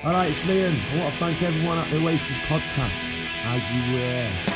Alright, it's Liam. I want to thank everyone at the Oasis podcast. As you were.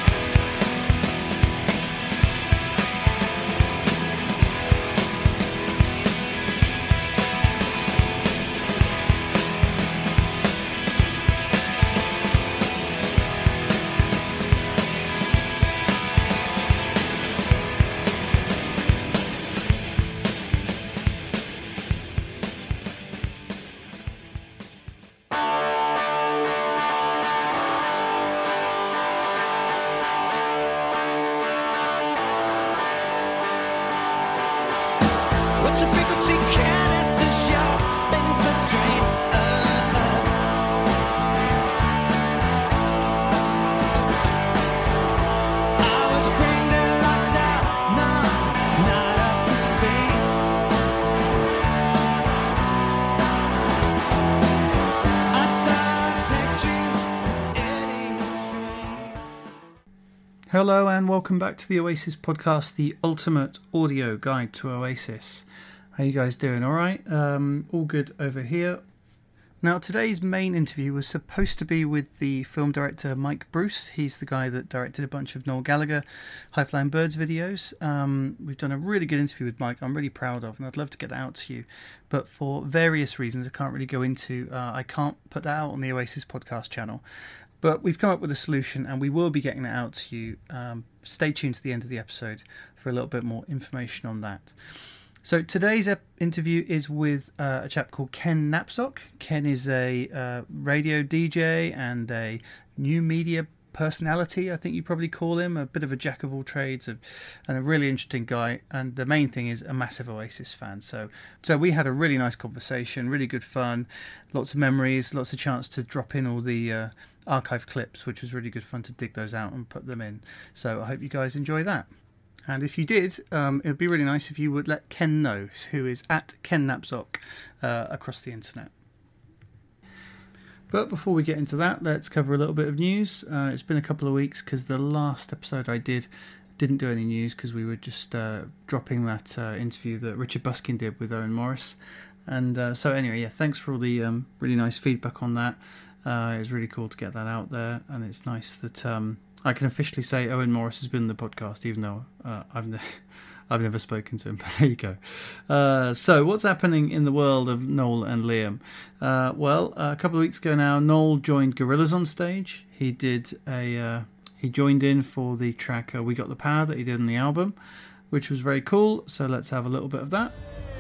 What's your frequency can at the shop and subtract? I was cranked and locked out, no, not up to speed. I thought I met you, Eddie Street. Hello and welcome back to the Oasis podcast, the ultimate audio guide to Oasis. How you guys doing? All right? All good over here. Now, today's main interview was supposed to be with the film director Mike Bruce. He's the guy that directed a bunch of Noel Gallagher High Flying Birds videos. We've done a really good interview with Mike I'm really proud of, and I'd love to get that out to you. But for various reasons I can't really go into, I can't put that out on the Oasis podcast channel. But we've come up with a solution and we will be getting that out to you. Stay tuned to the end of the episode for a little bit more information on that. So today's interview is with a chap called Ken Napzok. Ken is a radio DJ and a new media personality, I think you probably call him, a bit of a jack of all trades and a really interesting guy. And the main thing is a massive Oasis fan. So we had a really nice conversation, really good fun, lots of memories, lots of chance to drop in all the archive clips, which was really good fun to dig those out and put them in. So I hope you guys enjoy that. And if you did, it would be really nice if you would let Ken know, who is at Ken Napzok across the internet. But before we get into that, let's cover a little bit of news. It's been a couple of weeks because the last episode I didn't do any news because we were just dropping that interview that Richard Buskin did with Owen Morris. And so anyway, yeah, thanks for all the really nice feedback on that. It was really cool to get that out there, and it's nice that I can officially say Owen Morris has been on the podcast, even though I've never spoken to him. But there you go. So what's happening in the world of Noel and Liam? Well, a couple of weeks ago now, Noel joined Gorillaz on stage. He joined in for the track "We Got the Power" that he did on the album, which was very cool. So let's have a little bit of that.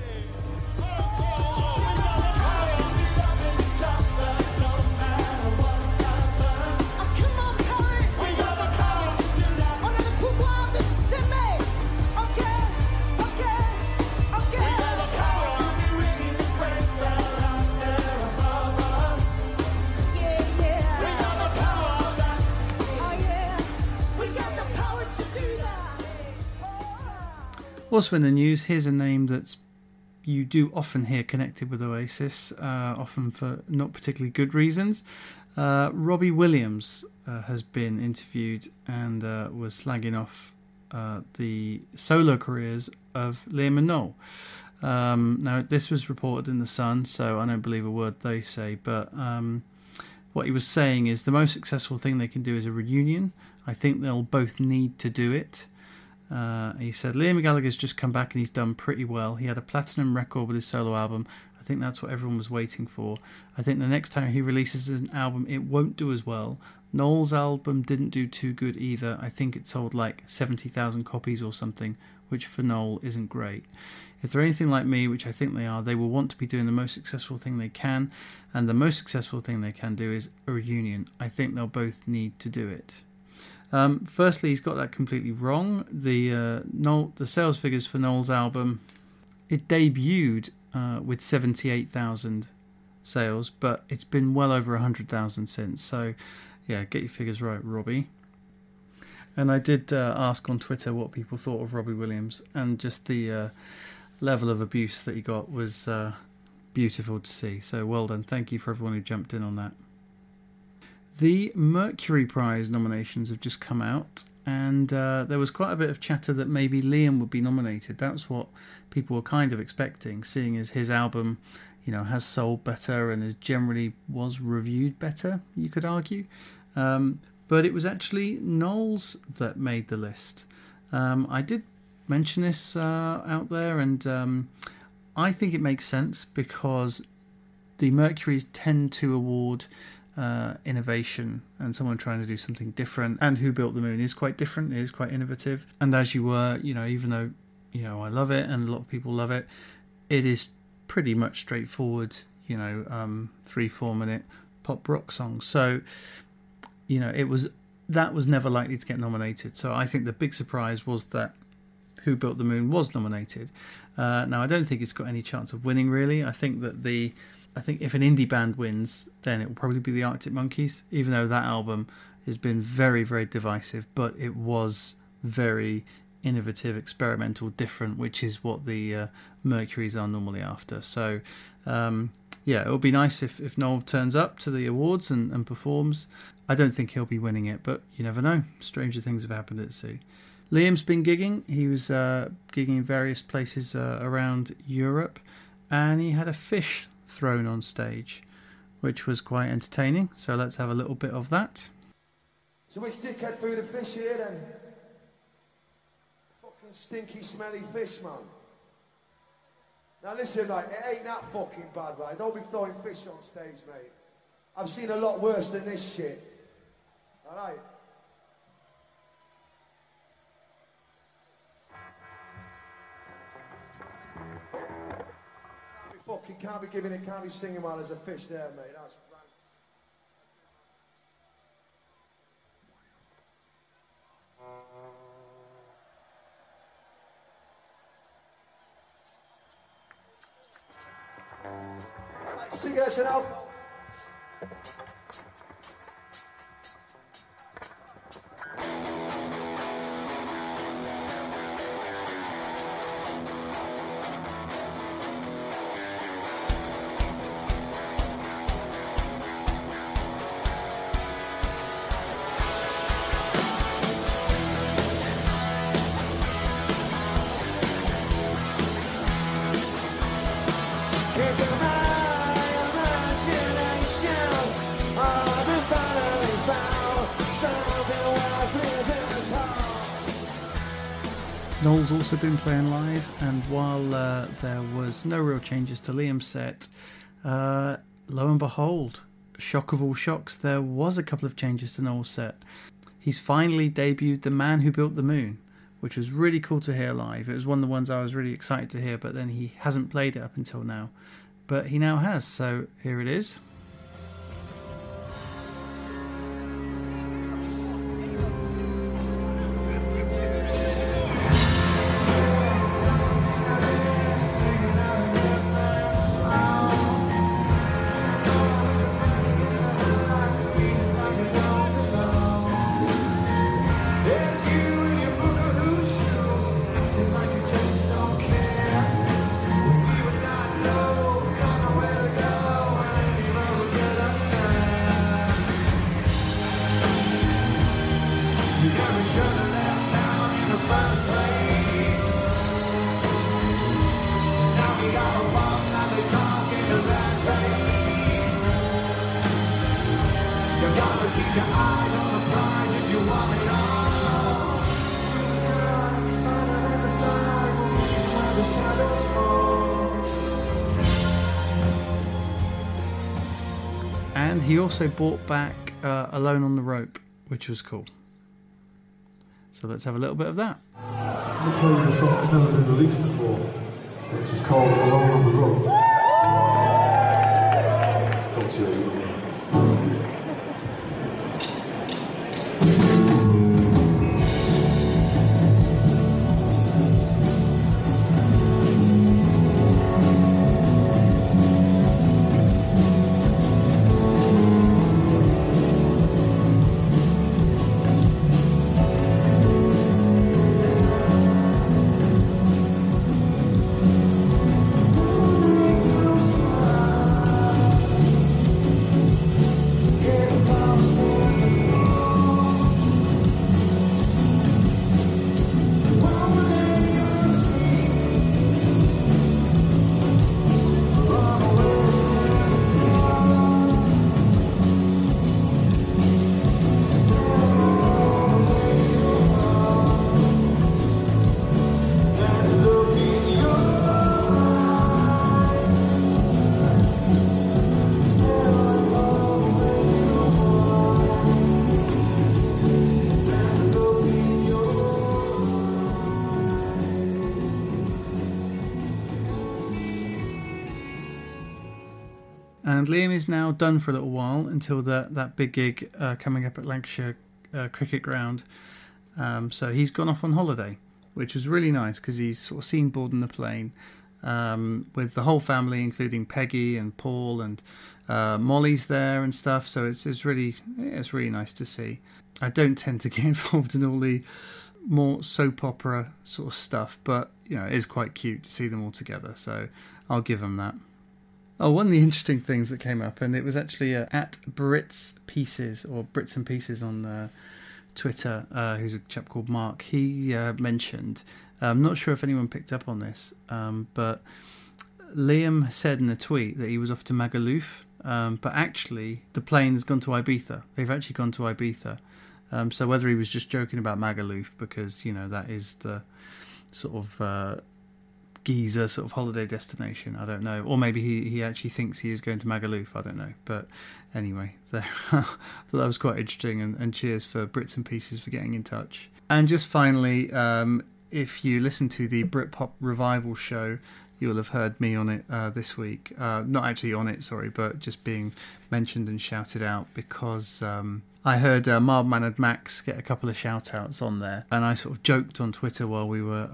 Also in the news, here's a name that you do often hear connected with Oasis, often for not particularly good reasons. Robbie Williams has been interviewed and was slagging off the solo careers of Liam and Noel. Now, this was reported in The Sun, so I don't believe a word they say, but what he was saying is the most successful thing they can do is a reunion. I think they'll both need to do it. He said Liam Gallagher's just come back and he's done pretty well. He had a platinum record with his solo album. I think that's what everyone was waiting for. I think the next time he releases an album it won't do as well. Noel's album didn't do too good either. I think it sold like 70,000 copies or something, which for Noel isn't great. If they're anything like me, which I think they are, they will want to be doing the most successful thing they can, and the most successful thing they can do is a reunion. I think they'll both need to do it. Firstly, he's got that completely wrong. The sales figures for Noel's album, it debuted with 78,000 sales, but it's been well over 100,000 since. So, yeah, get your figures right, Robbie. And I did ask on Twitter what people thought of Robbie Williams, and just the level of abuse that he got was beautiful to see. So well done. Thank you for everyone who jumped in on that. The Mercury Prize nominations have just come out, and there was quite a bit of chatter that maybe Liam would be nominated. That's what people were kind of expecting, seeing as his album, has sold better and is generally was reviewed better, you could argue. But it was actually Knowles that made the list. I did mention this out there, and I think it makes sense because the Mercuries tend to award innovation and someone trying to do something different. And Who Built the Moon is quite different, it is quite innovative. And As You Were, even though I love it and a lot of people love it, it is pretty much straightforward, 3-4 minute pop rock song. So that was never likely to get nominated. So I think the big surprise was that Who Built the Moon was nominated. Now I don't think it's got any chance of winning really. I think if an indie band wins, then it will probably be the Arctic Monkeys, even though that album has been very, very divisive, but it was very innovative, experimental, different, which is what the Mercuries are normally after. So it would be nice if Noel turns up to the awards and performs. I don't think he'll be winning it, but you never know. Stranger things have happened at sea. Liam's been gigging. He was gigging in various places around Europe, and he had a fish thrown on stage, which was quite entertaining. So let's have a little bit of that. So which dickhead threw the fish here then? Fucking stinky, smelly fish, man. Now listen, like, it ain't that fucking bad, right? Don't be throwing fish on stage, mate. I've seen a lot worse than this shit. Alright? Can't be singing while there's a fish there, mate. That's right, sing us an album. Noel's also been playing live, and while there was no real changes to Liam's set, lo and behold, shock of all shocks, there was a couple of changes to Noel's set. He's finally debuted The Man Who Built the Moon, which was really cool to hear live. It was one of the ones I was really excited to hear, but then he hasn't played it up until now. But he now has, so here it is. And he also brought back Alone on the Rope, which was cool. So let's have a little bit of that. I'll tell you the song that's never been released before, which is called Alone on the Road. Don't tell you. and Liam is now done for a little while until that big gig coming up at Lancashire Cricket Ground. So he's gone off on holiday, which was really nice because he's sort of seen boarding the plane with the whole family, including Peggy and Paul and Molly's there and stuff. So it's really nice to see. I don't tend to get involved in all the more soap opera sort of stuff, but it is quite cute to see them all together. So I'll give them that. Oh, one of the interesting things that came up, and it was actually at Brits Pieces or Brits and Pieces on Twitter, who's a chap called Mark. He mentioned, I'm not sure if anyone picked up on this, but Liam said in a tweet that he was off to Magaluf, but actually the plane has gone to Ibiza. They've actually gone to Ibiza. So whether he was just joking about Magaluf because, that is the sort of geezer sort of holiday destination, I don't know. Or maybe he actually thinks he is going to Magaluf, I don't know. But anyway, I thought that was quite interesting, and cheers for Brits and Pieces for getting in touch. And just finally, if you listen to the Britpop Revival show, you'll have heard me on it this week. Not actually on it, sorry, but just being mentioned and shouted out because I heard Mild-Mannered Max get a couple of shout-outs on there, and I sort of joked on Twitter while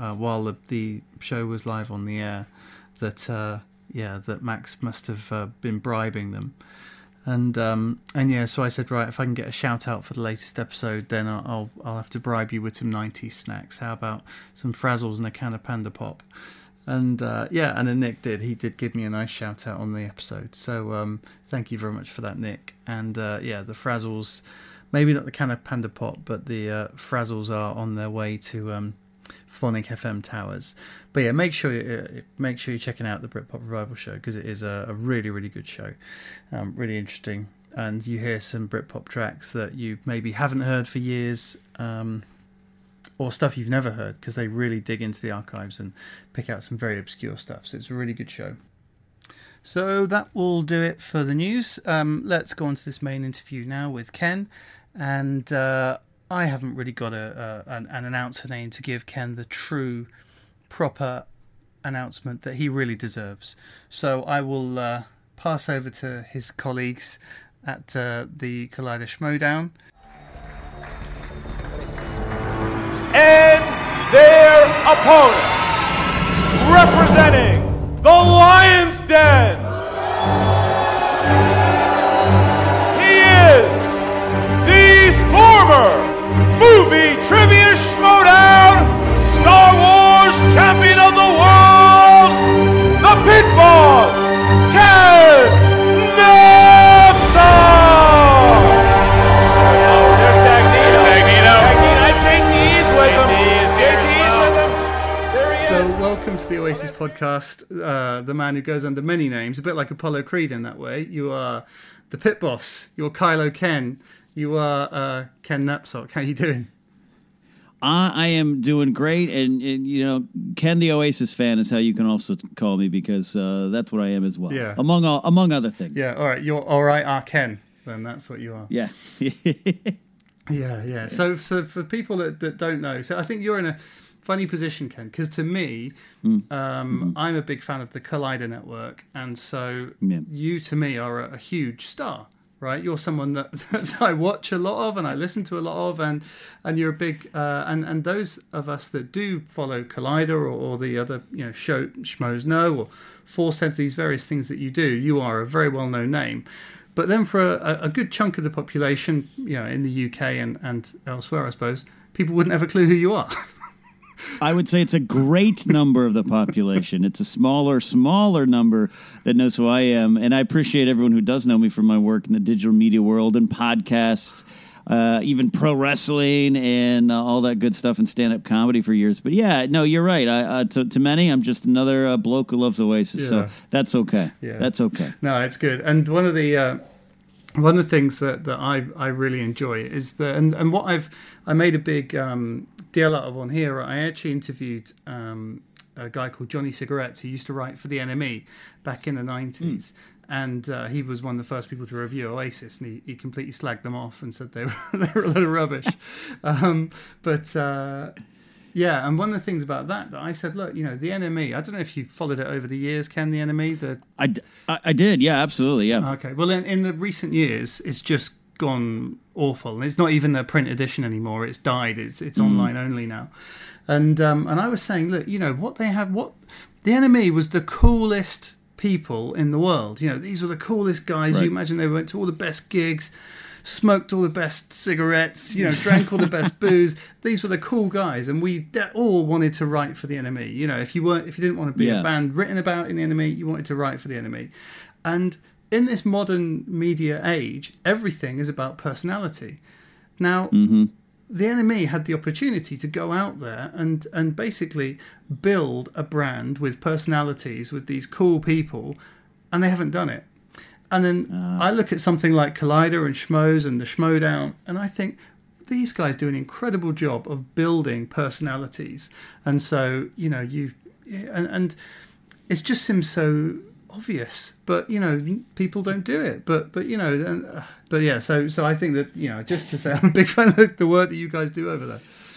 the show was live on the air that that Max must have been bribing them, and so I said, right, if I can get a shout-out for the latest episode, then I'll have to bribe you with some 90s snacks. How about some Frazzles and a can of Panda Pop? And and then Nick did. He did give me a nice shout out on the episode. So thank you very much for that, Nick. And the Frazzles, maybe not the can of Panda Pop, but the Frazzles are on their way to Phonic FM Towers. But yeah, make sure you're checking out the Britpop Revival show because it is a really, really good show, really interesting. And you hear some Britpop tracks that you maybe haven't heard for years. Or stuff you've never heard, because they really dig into the archives and pick out some very obscure stuff. So it's a really good show. So that will do it for the news. Let's go on to this main interview now with Ken. And I haven't really got an announcer name to give Ken the true, proper announcement that he really deserves. So I will pass over to his colleagues at the Collider Schmodown. And their opponent, representing the Lion's Den, he is the former Movie Trivia Schmodown Star Wars Champion of the World, the Pit Boss, Ken Napzok! So welcome to the Oasis podcast, the man who goes under many names, a bit like Apollo Creed in that way. You are the Pit Boss, you're Kylo Ken, you are Ken Napzok. How are you doing? I am doing great, and Ken the Oasis fan is how you can also call me because that's what I am as well. Yeah. Among other things. Yeah, all right, you're all right, our Ken, then that's what you are. Yeah. Yeah. So for people that don't know, so I think you're in a funny position, Ken, because to me, I'm a big fan of the Collider Network, and so you, to me, are a huge star, right? You're someone that I watch a lot of and I listen to a lot of, and you're a big, and those of us that do follow Collider or the other, show Schmoes Know or Force Center, these various things that you do, you are a very well-known name. But then for a good chunk of the population, in the UK and elsewhere, I suppose, people wouldn't have a clue who you are. I would say it's a great number of the population. It's a smaller number that knows who I am. And I appreciate everyone who does know me from my work in the digital media world and podcasts, even pro wrestling and all that good stuff and stand-up comedy for years. But yeah, no, you're right. To many, I'm just another bloke who loves Oasis. Yeah. So that's okay. Yeah. That's okay. No, it's good. And one of the things that I really enjoy is and what I made a big deal out of on here. I actually interviewed a guy called Johnny Cigarettes who used to write for the NME back in the 90s. And he was one of the first people to review Oasis, and he completely slagged them off and said they were a load of rubbish. Yeah, and one of the things about that I said, look, the NME, I don't know if you followed it over the years, Ken, the NME. I did, yeah, absolutely, yeah. Okay, well, in the recent years, it's just gone awful. It's not even a print edition anymore. It's died. It's online only now. And I was saying, look, what they have, the NME was the coolest people in the world. These were the coolest guys. Right. You imagine they went to all the best gigs, smoked all the best cigarettes, drank all the best booze. These were the cool guys, and we all wanted to write for the NME. If you didn't want to be a band written about in the NME, you wanted to write for the NME. And in this modern media age, everything is about personality. Now, the NME had the opportunity to go out there and basically build a brand with personalities, with these cool people, and they haven't done it. And then I look at something like Collider and Schmoes and the Schmodown, and I think these guys do an incredible job of building personalities. And so, and it just seems so obvious, but people don't do it. But yeah. So I think that just to say, I'm a big fan of the work that you guys do over there.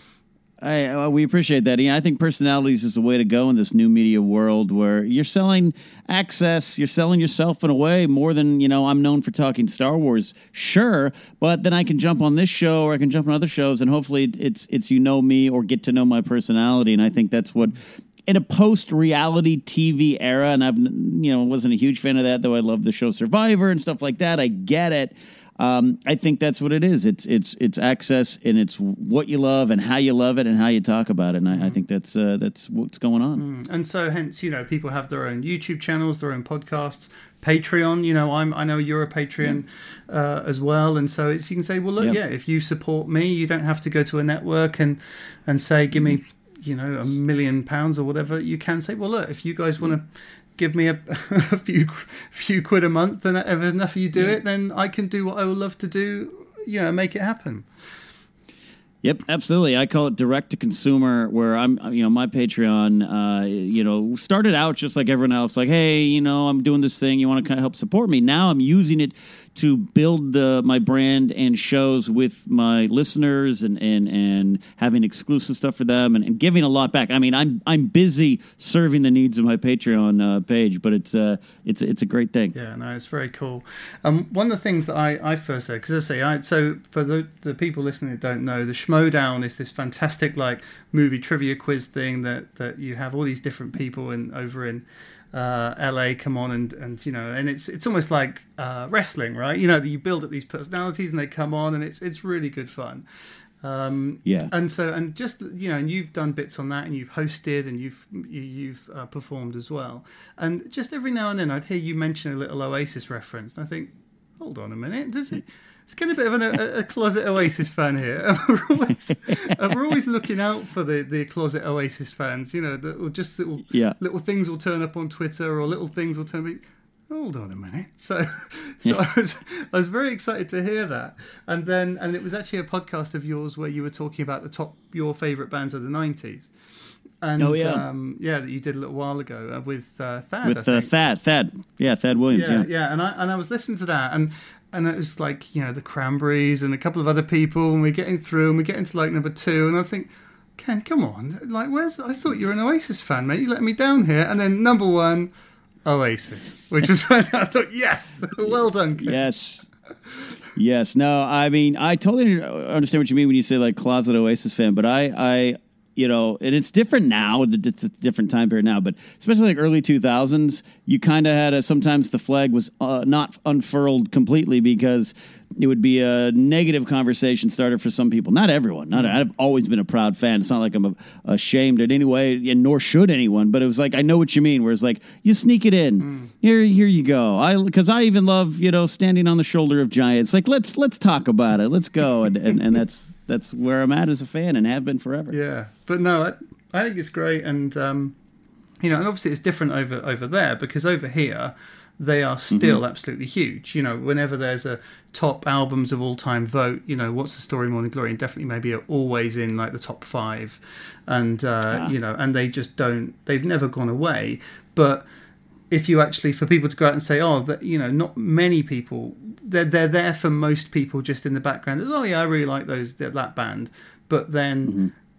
We appreciate that. I think personalities is the way to go in this new media world where you're selling access, you're selling yourself in a way more than, I'm known for talking Star Wars, sure, but then I can jump on this show or I can jump on other shows and hopefully it's me or get to know my personality. And I think that's what, in a post-reality TV era, and I've wasn't a huge fan of that, though I love the show Survivor and stuff like that. I get it. I think that's what it is. It's access, and it's what you love and how you love it and how you talk about it. And I think that's what's going on. And so, hence, people have their own YouTube channels, their own podcasts, Patreon. I know you're a Patreon as well, and so you can say, well, look, if you support me, you don't have to go to a network and say, give me, £1 million or whatever. You can say, well, look, if you guys want to give me a few quid a month, and if enough of you do it, then I can do what I would love to do, make it happen. Yep, absolutely. I call it direct to consumer, where I'm, my Patreon, started out just like everyone else, like, hey, I'm doing this thing. You want to kind of help support me? Now I'm using it to build my brand and shows with my listeners and having exclusive stuff for them and giving a lot back. I mean, I'm busy serving the needs of my Patreon page, but it's a great thing. Yeah, no, it's very cool. One of the things that I first said, because so for the people listening that don't know, the Schmodown is this fantastic movie trivia quiz thing that you have all these different people over in LA come on and and it's almost like wrestling, right? You build up these personalities and they come on, and it's really good fun. And just and you've done bits on that, and you've hosted, and you've performed as well. And just every now and then I'd hear you mention a little Oasis reference, and I think, hold on a minute, does it? It's getting a bit of a closet Oasis fan here. We're always looking out for the closet Oasis fans, that just little things will turn up on Twitter, or little things will turn up. Hold on a minute. So I was very excited to hear that. And it was actually a podcast of yours where you were talking about your favourite bands of the 90s. And, that you did a little while ago with Thad. With Thad. Yeah, Thad Williams. Yeah. And I was listening to that, and it was like, the Cranberries and a couple of other people, and we're getting through, and we get into number 2, and I think, Ken, come on, I thought you were an Oasis fan, mate. You let me down here. And then number 1, Oasis, which was when I thought, yes, well done, Ken. Yes. No, I mean, I totally understand what you mean when you say closet Oasis fan, but I and it's different now. It's a different time period now, but especially early 2000s, you kind of had sometimes the flag was not unfurled completely, because it would be a negative conversation starter for some people. Not everyone. I've always been a proud fan. It's not like I'm ashamed in any way, and nor should anyone. But it was I know what you mean. Where it's you sneak it in. Here you go. Because I even love standing on the shoulder of giants. Let's talk about it. Let's go. And that's where I'm at as a fan, and have been forever. Yeah, but no, I think it's great, and and obviously it's different over there, because over here they are still absolutely huge. Whenever there's a top albums of all time vote, What's the Story, Morning Glory, and Definitely Maybe are always in the top 5, and and they just they've never gone away. But if you actually, for people to go out and say, not many people, they're there for most people just in the background. Oh yeah, I really like that band. But then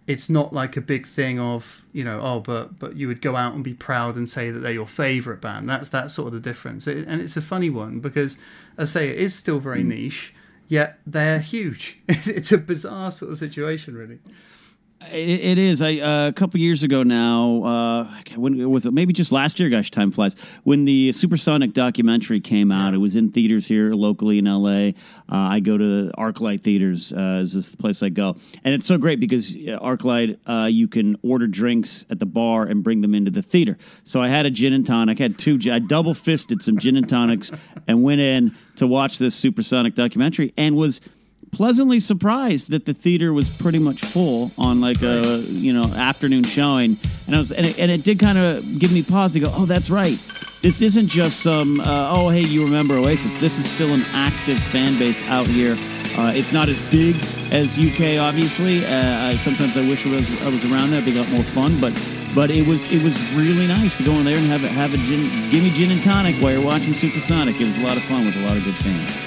it's not like a big thing of, but you would go out and be proud and say that they're your favourite band. That's sort of the difference. And it's a funny one because, as I say, it is still very niche, yet they're huge. It's a bizarre sort of situation, really. It is. A couple years ago now, when was it? Maybe just last year. Gosh, time flies. When the Supersonic documentary came out, it was in theaters here locally in LA. I go to ArcLight Theaters. Is this the place I go? And it's so great because ArcLight, you can order drinks at the bar and bring them into the theater. So I had a gin and tonic. I had I double fisted some gin and tonics and went in to watch this Supersonic documentary and was pleasantly surprised that the theater was pretty much full on like a afternoon showing, and it did kind of give me pause to go, oh, that's right, this isn't just some hey, you remember Oasis. This is still an active fan base out here. It's not as big as UK, obviously. Sometimes I wish I was around there. It'd be a lot more fun, but it was really nice to go in there and have a gin, give me gin and tonic while you're watching Supersonic. It was a lot of fun with a lot of good fans.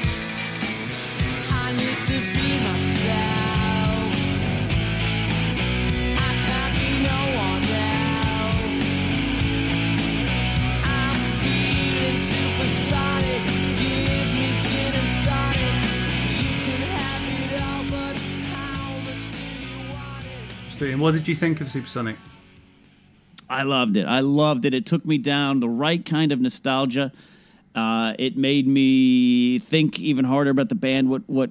And what did you think of Supersonic? I loved it. It took me down the right kind of nostalgia. It made me think even harder about the band,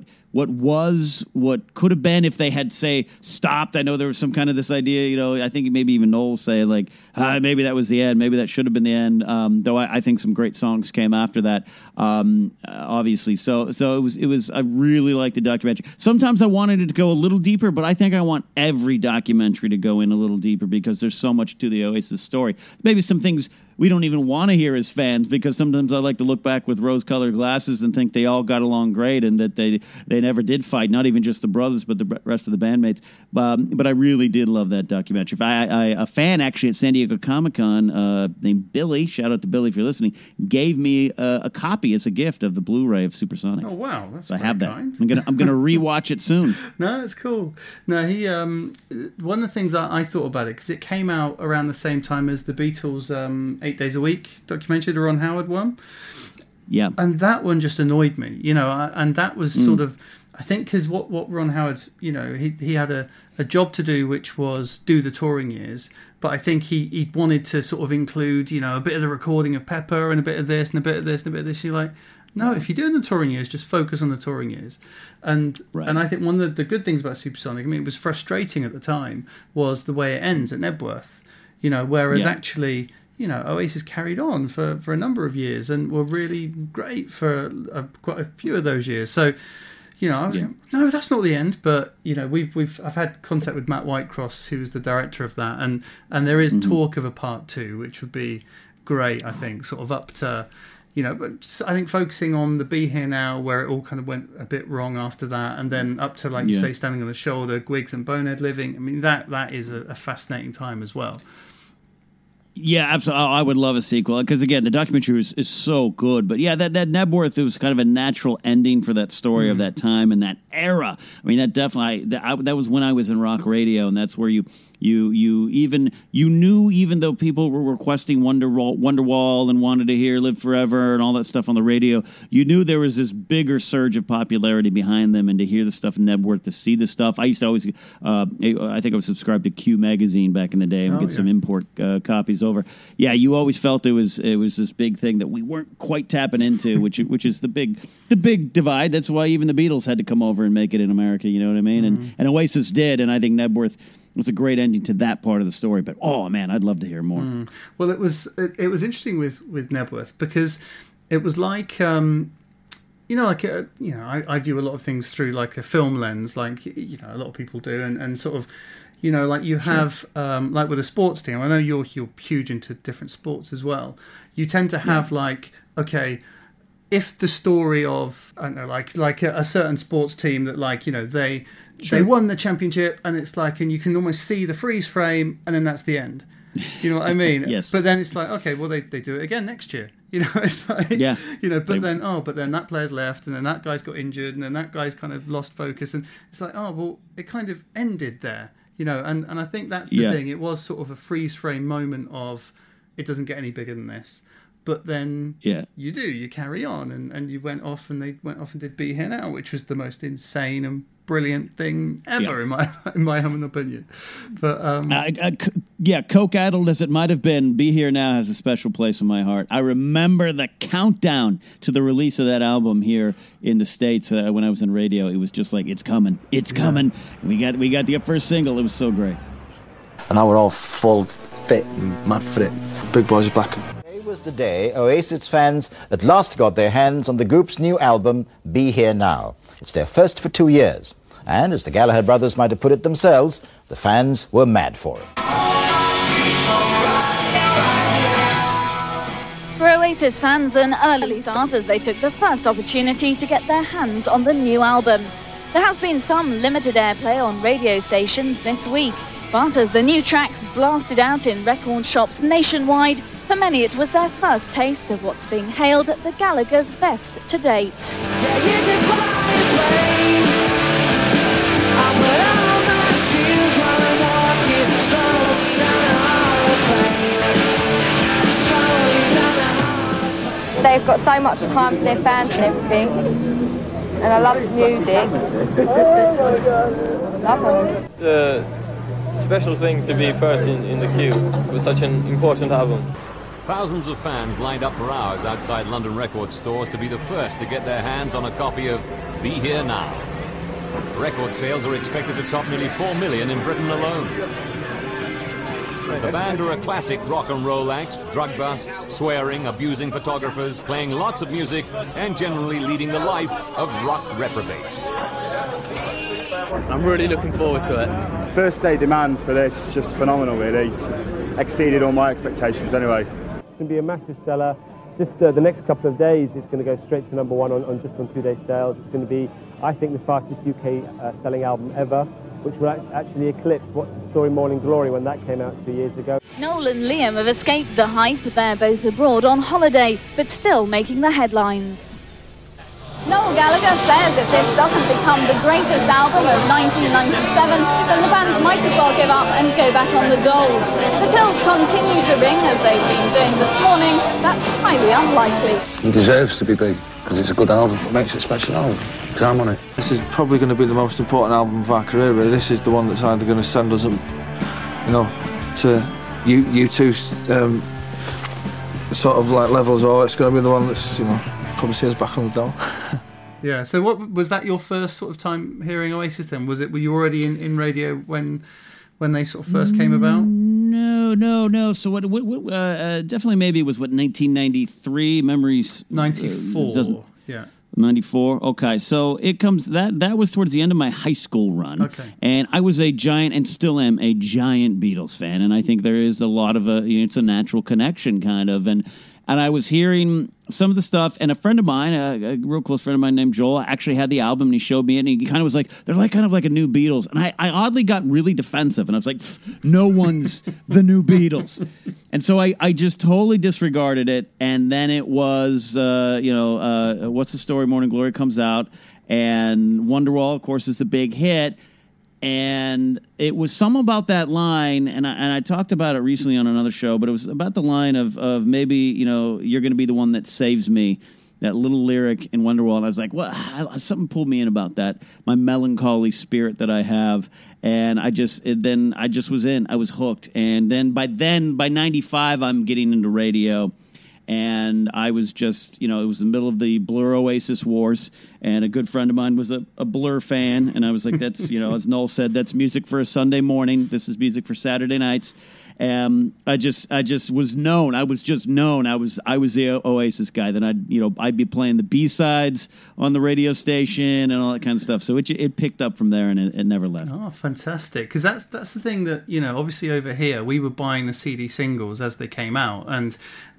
what could have been if they had, say, stopped. I know there was some kind of this idea, I think maybe even Noel say, like, maybe that was the end. Maybe that should have been the end, though I think some great songs came after that, obviously. So it was. I really liked the documentary. Sometimes I wanted it to go a little deeper, but I think I want every documentary to go in a little deeper because there's so much to the Oasis story. Maybe some things we don't even want to hear as fans, because sometimes I like to look back with rose-colored glasses and think they all got along great and that they never did fight, not even just the brothers, but the rest of the bandmates. But I really did love that documentary. A fan actually at San Diego Comic-Con named Billy, shout out to Billy if you're listening, gave me a copy as a gift of the Blu-ray of Supersonic. Oh, wow. That's so I have that. Kind. I'm gonna rewatch it soon. No, that's cool. No, he one of the things I thought about it, because it came out around the same time as the Beatles' 8 Days a Week documentary, the Ron Howard one. Yeah. And that one just annoyed me, and that was sort of, I think, because what Ron Howard, he had a job to do, which was do the touring years, but I think he wanted to sort of include, a bit of the recording of Pepper and a bit of this and a bit of this and a bit of this. You're like, no, if you're doing the touring years, just focus on the touring years. And and I think one of the good things about Supersonic, it was frustrating at the time, was the way it ends at Nebworth, whereas actually, Oasis carried on for a number of years and were really great for quite a few of those years. So, I was like, no, that's not the end. But I've had contact with Matt Whitecross, who was the director of that, and there is talk of a part 2, which would be great. I think sort of up to, but I think focusing on the Be Here Now, where it all kind of went a bit wrong after that, and then up to, like you say, Standing on the Shoulder, Gwigs and Bonehead Living. I mean, that is a fascinating time as well. Yeah, absolutely. I would love a sequel because, again, the documentary is so good. But yeah, that Nebworth, it was kind of a natural ending for that story of that time and that era. I mean, that definitely that was when I was in rock radio, and that's where you knew, even though people were requesting Wonderwall and wanted to hear Live Forever and all that stuff on the radio, you knew there was this bigger surge of popularity behind them, and to hear the stuff in Nebworth, to see the stuff. I used to always, I think I was subscribed to Q magazine back in the day and get some import copies over. Yeah, you always felt it was this big thing that we weren't quite tapping into, which is the big divide. That's why even the Beatles had to come over and make it in America. You know what I mean? And Oasis did, and I think Nebworth was a great ending to that part of the story. But oh man, I'd love to hear more. Well, it was interesting with Nebworth because it was like I view a lot of things through like a film lens, like a lot of people do, and sort of like you have like with a sports team. I know you're huge into different sports as well. You tend to have like, okay, if the story of, I don't know, like a certain sports team that, like, they won the championship, and it's like, and you can almost see the freeze frame, and then that's the end. You know what I mean? Yes. But then it's like, okay, well, they do it again next year. It's like, but then that player's left, and then that guy's got injured, and then that guy's kind of lost focus, and it's like, oh, well, it kind of ended there. You know, and I think that's the thing. It was sort of a freeze frame moment of it doesn't get any bigger than this. But then you carry on, and you went off, and they went off and did Be Here Now, which was the most insane and brilliant thing ever in my humble opinion. But coke-addled as it might have been, Be Here Now has a special place in my heart. I remember the countdown to the release of that album here in the States when I was in radio. It was just like, it's coming. And we got the first single. It was so great. And now we're all full fit and mad for it. Big boys are back. Was the day Oasis fans at last got their hands on the group's new album, Be Here Now. It's their first for 2 years. And as the Gallagher brothers might have put it themselves, the fans were mad for it. For Oasis fans, an early start as they took the first opportunity to get their hands on the new album. There has been some limited airplay on radio stations this week, but as the new tracks blasted out in record shops nationwide, for many it was their first taste of what's being hailed the Gallagher's best to date. They've got so much time for their fans and everything, and I love the music. Love them. It's a special thing to be first in the queue with such an important album. Thousands of fans lined up for hours outside London record stores to be the first to get their hands on a copy of Be Here Now. Record sales are expected to top nearly 4 million in Britain alone. The band are a classic rock and roll act, drug busts, swearing, abusing photographers, playing lots of music, and generally leading the life of rock reprobates. I'm really looking forward to it. First day demand for this is just phenomenal, really. It's exceeded all my expectations anyway. It's going to be a massive seller. Just the next couple of days, it's going to go straight to number one on 2-day sales. It's going to be, I think, the fastest UK selling album ever, which will actually eclipse What's the Story Morning Glory when that came out 2 years ago. Noel and Liam have escaped the hype. They're both abroad on holiday, but still making the headlines. Noel Gallagher says if this doesn't become the greatest album of 1997, then the band might as well give up and go back on the dole. The tills continue to ring as they've been doing this morning. That's highly unlikely. It deserves to be big, because it's a good album. It makes it a special album, because I'm on it. This is probably going to be the most important album of our career, really. This is the one that's either going to send us, to U2's sort of like levels, or it's going to be the one that's, probably see us back on the dole. Yeah, so what was that your first sort of time hearing Oasis then? Were you already in radio when they sort of first came about? No. So what definitely maybe it was 1993 memories. 94. Yeah. 94. Okay, so it comes that was towards the end of my high school run. Okay. And I was a giant, and still am a giant Beatles fan, and I think there is a lot of it's a natural connection kind of, and I was hearing some of the stuff, and a friend of mine, a real close friend of mine named Joel, actually had the album, and he showed me it, and he kind of was like, they're like kind of like a new Beatles. And I oddly got really defensive, and I was like, no one's the new Beatles. And so I just totally disregarded it, and then it was, What's the Story? Morning Glory comes out, and Wonderwall, of course, is the big hit. And it was some about that line, and I talked about it recently on another show, but it was about the line of maybe, you're going to be the one that saves me, that little lyric in Wonderwall. And I was like, well, something pulled me in about that, my melancholy spirit that I have. And I just was in. I was hooked. And then by 95, I'm getting into radio. And I was just, it was the middle of the Blur Oasis wars, and a good friend of mine was a Blur fan, and I was like, that's, as Noel said, that's music for a Sunday morning. This is music for Saturday nights. I just was known. I was just known. I was the Oasis guy. Then I'd be playing the B-sides on the radio station and all that kind of stuff. So it picked up from there, and it never left. Oh, fantastic! Because that's the thing that obviously over here we were buying the CD singles as they came out, and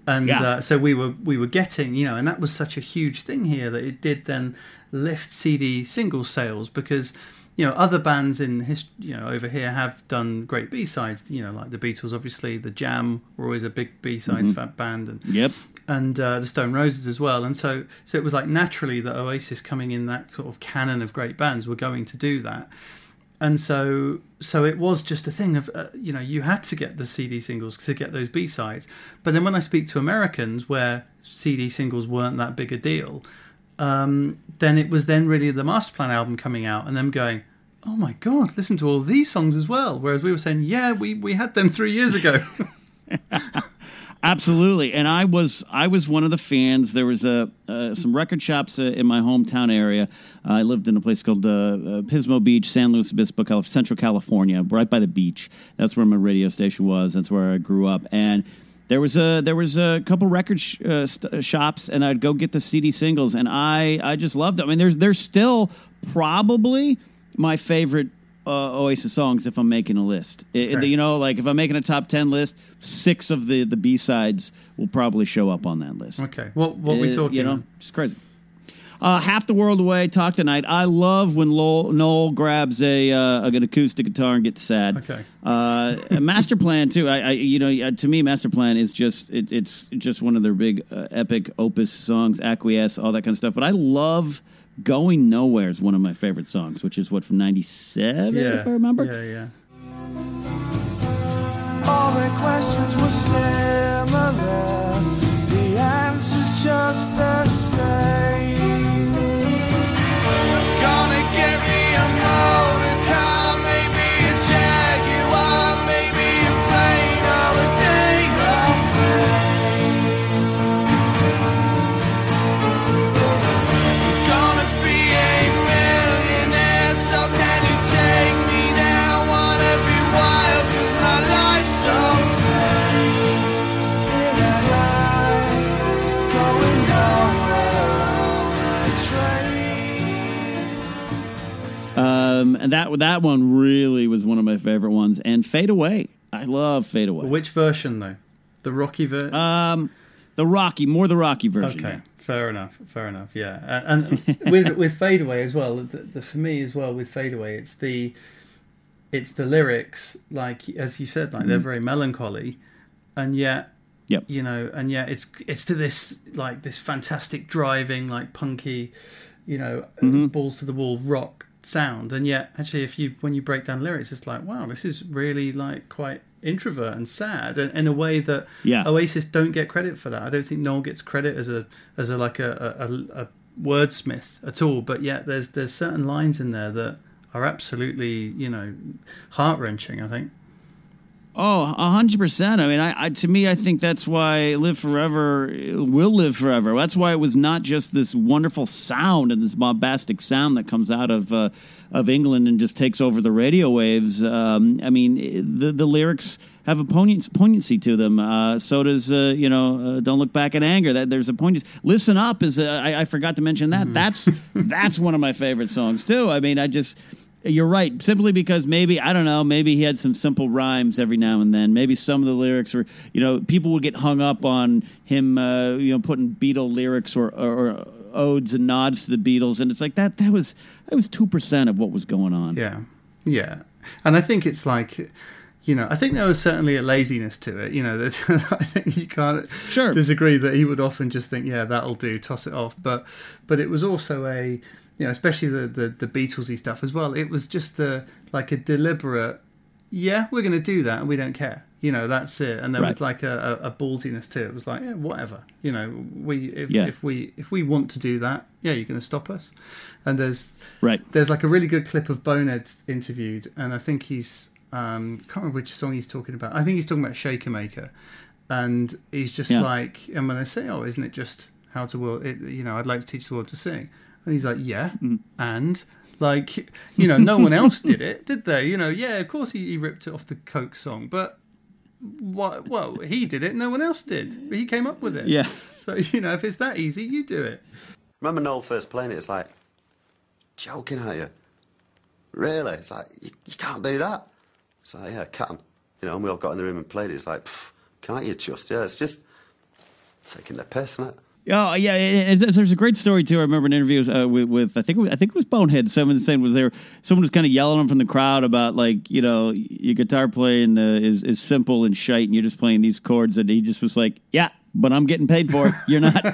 so we were getting, and that was such a huge thing here that it did then lift CD single sales, because other bands in over here have done great B-sides, like the Beatles, obviously, the Jam were always a big B-sides band, and the Stone Roses as well, and so it was like naturally that Oasis, coming in that sort of canon of great bands, were going to do that. And so it was just a thing of, you had to get the CD singles to get those B-sides. But then when I speak to Americans where CD singles weren't that big a deal, then it was then really the Masterplan album coming out and them going, oh my God, listen to all these songs as well. Whereas we were saying, yeah, we had them 3 years ago. Absolutely, and I was one of the fans. There was some record shops in my hometown area. I lived in a place called Pismo Beach, San Luis Obispo, Central California, right by the beach. That's where my radio station was. That's where I grew up, and there was a couple record shops, and I'd go get the CD singles, and I just loved them. I mean, they're still probably my favorite Oasis songs if I'm making a list. Like if I'm making a top 10 list, 6 of the B-sides will probably show up on that list. Okay. What we talking? Just crazy. Half the World Away, Talk Tonight. I love when Noel grabs an acoustic guitar and gets sad. Okay. Masterplan too. To me, Masterplan is it's just one of their big epic opus songs. Acquiesce, all that kind of stuff. But I love Going Nowhere is one of my favorite songs, which is from 97, if I remember. Yeah. All their questions were similar, the answers just the same. Gonna get me a motor car, maybe a Jaguar, maybe a plane or a day of fame. Gonna be a millionaire, so can you take me there? Wanna be wild 'cause my life's so tame. Here am I, going nowhere on a train. And that one really was one of my favorite ones. And Fade Away. I love Fade Away. Which version, though? The Rocky version? The Rocky version. Okay, fair enough, yeah. And with Fade Away as well, for me as well, with Fade Away, it's the lyrics, like, as you said, like, they're very melancholy, and yet, it's to this, like, this fantastic driving, like, punky, balls to the wall rock sound, and yet actually when you break down lyrics, it's like, wow, this is really like quite introvert and sad, and in a way that Oasis don't get credit for that. I don't think Noel gets credit as a wordsmith at all, but yet there's certain lines in there that are absolutely heart-wrenching, I think. Oh, 100%. I mean, to me, I think that's why Live Forever will live forever. That's why it was not just this wonderful sound and this bombastic sound that comes out of England and just takes over the radio waves. I mean, the lyrics have a poignancy to them. So does Don't Look Back in Anger. That there's a poignancy. Listen Up is I forgot to mention that. That's one of my favorite songs too. I mean, you're right. Simply because maybe he had some simple rhymes every now and then. Maybe some of the lyrics were, people would get hung up on him, putting Beatle lyrics or odes and nods to the Beatles, and it's like that was 2% of what was going on. Yeah, and I think it's like, I think there was certainly a laziness to it. That I think you can't disagree that he would often just think, yeah, that'll do, toss it off. But it was also especially the Beatlesy stuff as well. It was just like a deliberate, we're going to do that and we don't care. That's it. And there was like a ballsiness to it. It was like, whatever. If we want to do that, you're going to stop us. And there's like a really good clip of Bonehead interviewed, and I think he's can't remember which song he's talking about. I think he's talking about Shaker Maker, and he's just like, and when they say, "Oh, isn't it just how to world? I'd like to teach the world to sing." And he's like, and like, no one else did it, did they? Of course he ripped it off the Coke song, but what? Well, he did it, no one else did. But he came up with it. Yeah. So, if it's that easy, you do it. Remember Noel first playing it, it's like, joking, aren't you? Really? It's like, you can't do that. It's like, yeah, I can. And we all got in the room and played it. It's like, can't you just? Yeah, it's just taking the piss, isn't it? Oh yeah, there's a great story too. I remember in interviews with I think it was Bonehead. Someone was kind of yelling at him from the crowd about, like, your guitar playing is simple and shite, and you're just playing these chords. And he just was like, yeah, but I'm getting paid for it. You're not.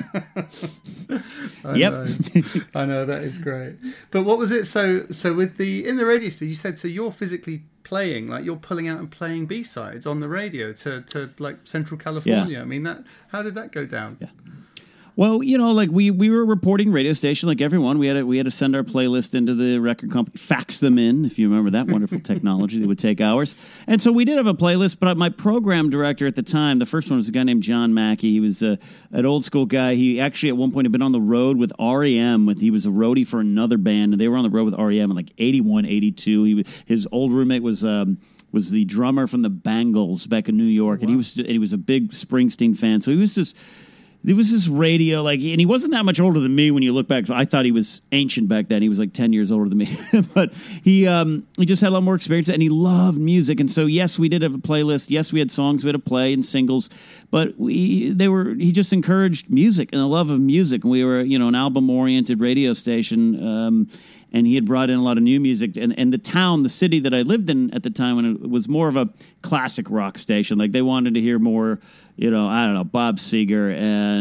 I know, that is great. But what was it? So with in the radio station, you said, so you're physically playing, like you're pulling out and playing B-sides on the radio to like Central California. Yeah. I mean, how did that go down? Yeah. Well, you know, like we were a reporting radio station like everyone. We had to send our playlist into the record company, fax them in, if you remember that wonderful technology that would take hours. And so we did have a playlist, but my program director at the time, the first one was a guy named John Mackey. He was an old school guy. He actually at one point had been on the road with R.E.M. He was a roadie for another band, and they were on the road with R.E.M. in like 81, 82. His old roommate was the drummer from the Bangles back in New York, and he was a big Springsteen fan. So there was this radio, and he wasn't that much older than me when you look back. So I thought he was ancient back then. He was like 10 years older than me. But he just had a lot more experience, and he loved music. And so, yes, we did have a playlist. Yes, we had songs we had to play and singles. But he just encouraged music and the love of music. And we were, an album-oriented radio station. And he had brought in a lot of new music. And the city that I lived in at the time, when it was more of a classic rock station. Like, they wanted to hear more, Bob Seger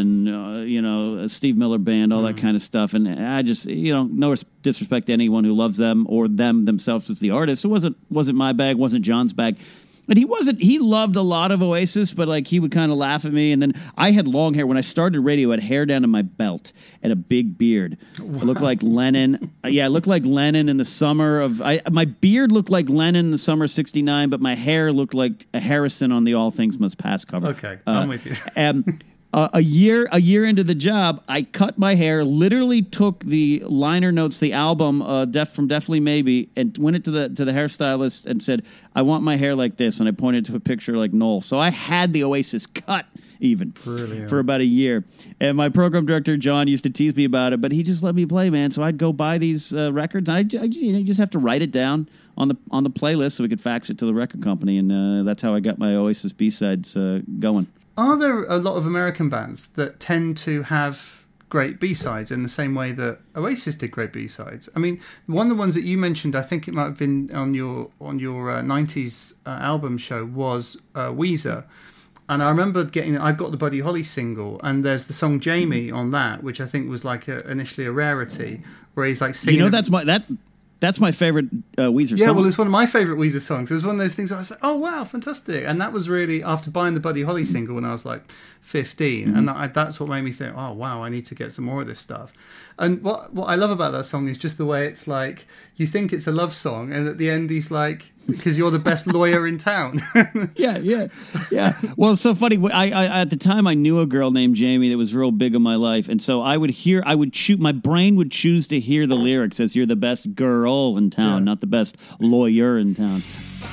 and, Steve Miller Band, all that kind of stuff. And I just, no disrespect to anyone who loves them or them themselves as the artist. It wasn't my bag, wasn't John's bag. And he loved a lot of Oasis, but he would kind of laugh at me. And then I had long hair. When I started radio, I had hair down to my belt and a big beard. Wow. I looked like Lennon. I looked like Lennon in the summer of... my beard looked like Lennon in the summer of 69, but my hair looked like a Harrison on the All Things Must Pass cover. Okay, I'm with you. A year into the job, I cut my hair, literally took the liner notes, the album from Definitely Maybe, and went it to the hairstylist and said, I want my hair like this. And I pointed to a picture like Noel. So I had the Oasis cut even for about a year. And my program director, John, used to tease me about it, but he just let me play, man. So I'd go buy these records. And you just have to write it down on the playlist so we could fax it to the record company. And that's how I got my Oasis B-sides going. Are there a lot of American bands that tend to have great B-sides in the same way that Oasis did great B-sides? I mean, one of the ones that you mentioned, I think it might have been on your 90s album show, was Weezer. And I remember I got the Buddy Holly single, and there's the song Jamie on that, which I think was initially a rarity, where he's singing... That's my favorite Weezer song. Yeah, well, it's one of my favorite Weezer songs. It was one of those things I was like, oh, wow, fantastic. And that was really after buying the Buddy Holly single when I was 15. Mm-hmm. And that's what made me think, oh, wow, I need to get some more of this stuff. And what I love about that song is just the way it's you think it's a love song, and at the end he's because you're the best lawyer in town. Yeah. Well, it's so funny. I at the time I knew a girl named Jamie that was real big in my life, and so my brain would choose to hear the lyrics as you're the best girl in town, not the best lawyer in town.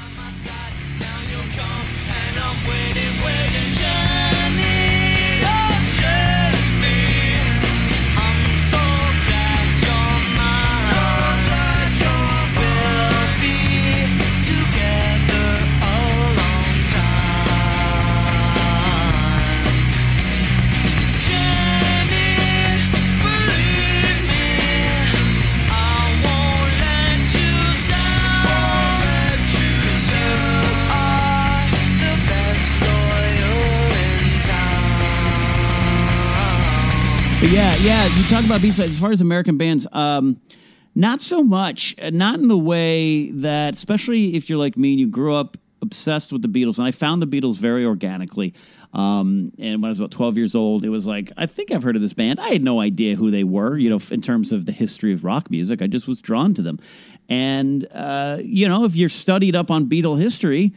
But yeah, you talk about B-sides. As far as American bands, not so much. Not in the way that, especially if you're like me and you grew up obsessed with the Beatles. And I found the Beatles very organically. And when I was about 12 years old, it was I think I've heard of this band. I had no idea who they were, in terms of the history of rock music. I just was drawn to them. And, if you're studied up on Beatle history,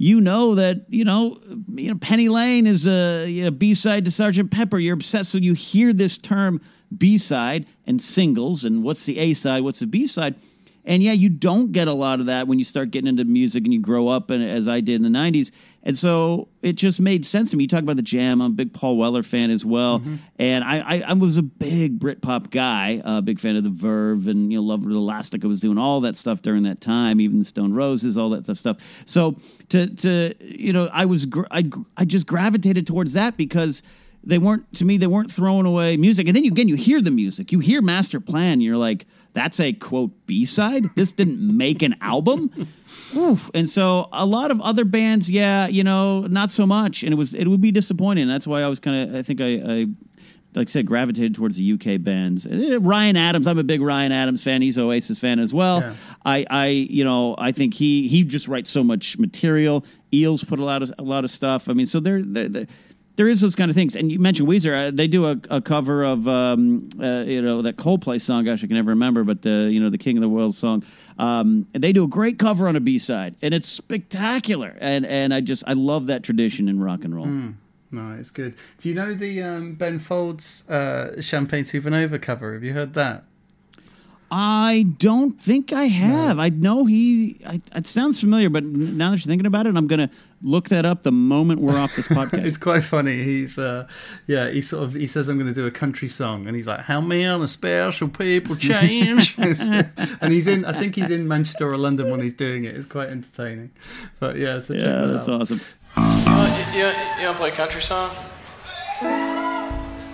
that, Penny Lane is a B-side to Sgt. Pepper. You're obsessed. So you hear this term B-side and singles and what's the A-side, what's the B-side. And yeah, you don't get a lot of that when you start getting into music and you grow up, and as I did in the 90s. And so it just made sense to me. You talk about the Jam. I'm a big Paul Weller fan as well. Mm-hmm. And I was a big Britpop guy, a big fan of the Verve and, Love with Elastica was doing all that stuff during that time, even the Stone Roses, all that stuff. So I just gravitated towards that because they weren't throwing away music. And then you hear the music. You hear Master Plan, and you're like, that's a, quote, B-side? This didn't make an album? Oof. And so a lot of other bands, not so much. And it would be disappointing. That's why I was I like I said, gravitated towards the UK bands. Ryan Adams, I'm a big Ryan Adams fan. He's an Oasis fan as well. Yeah. I think he just writes so much material. Eels put a lot of stuff. I mean, so there is those kind of things. And you mentioned Weezer. They do a cover of that Coldplay song. Gosh, I can never remember, but the King of the World song. They do a great cover on a B-side, and it's spectacular. And I love that tradition in rock and roll. No, it's good. Do you know the Ben Folds Champagne Supernova cover? Have you heard that? I don't think I have. No. I know it sounds familiar, but now that you're thinking about it, I'm going to look that up the moment we're off this podcast. It's quite funny. He's he says I'm going to do a country song, and he's like, how many special people change? And I think he's in Manchester or London when he's doing it. It's quite entertaining. But yeah, so check that out. That's awesome. You want to play a country song? I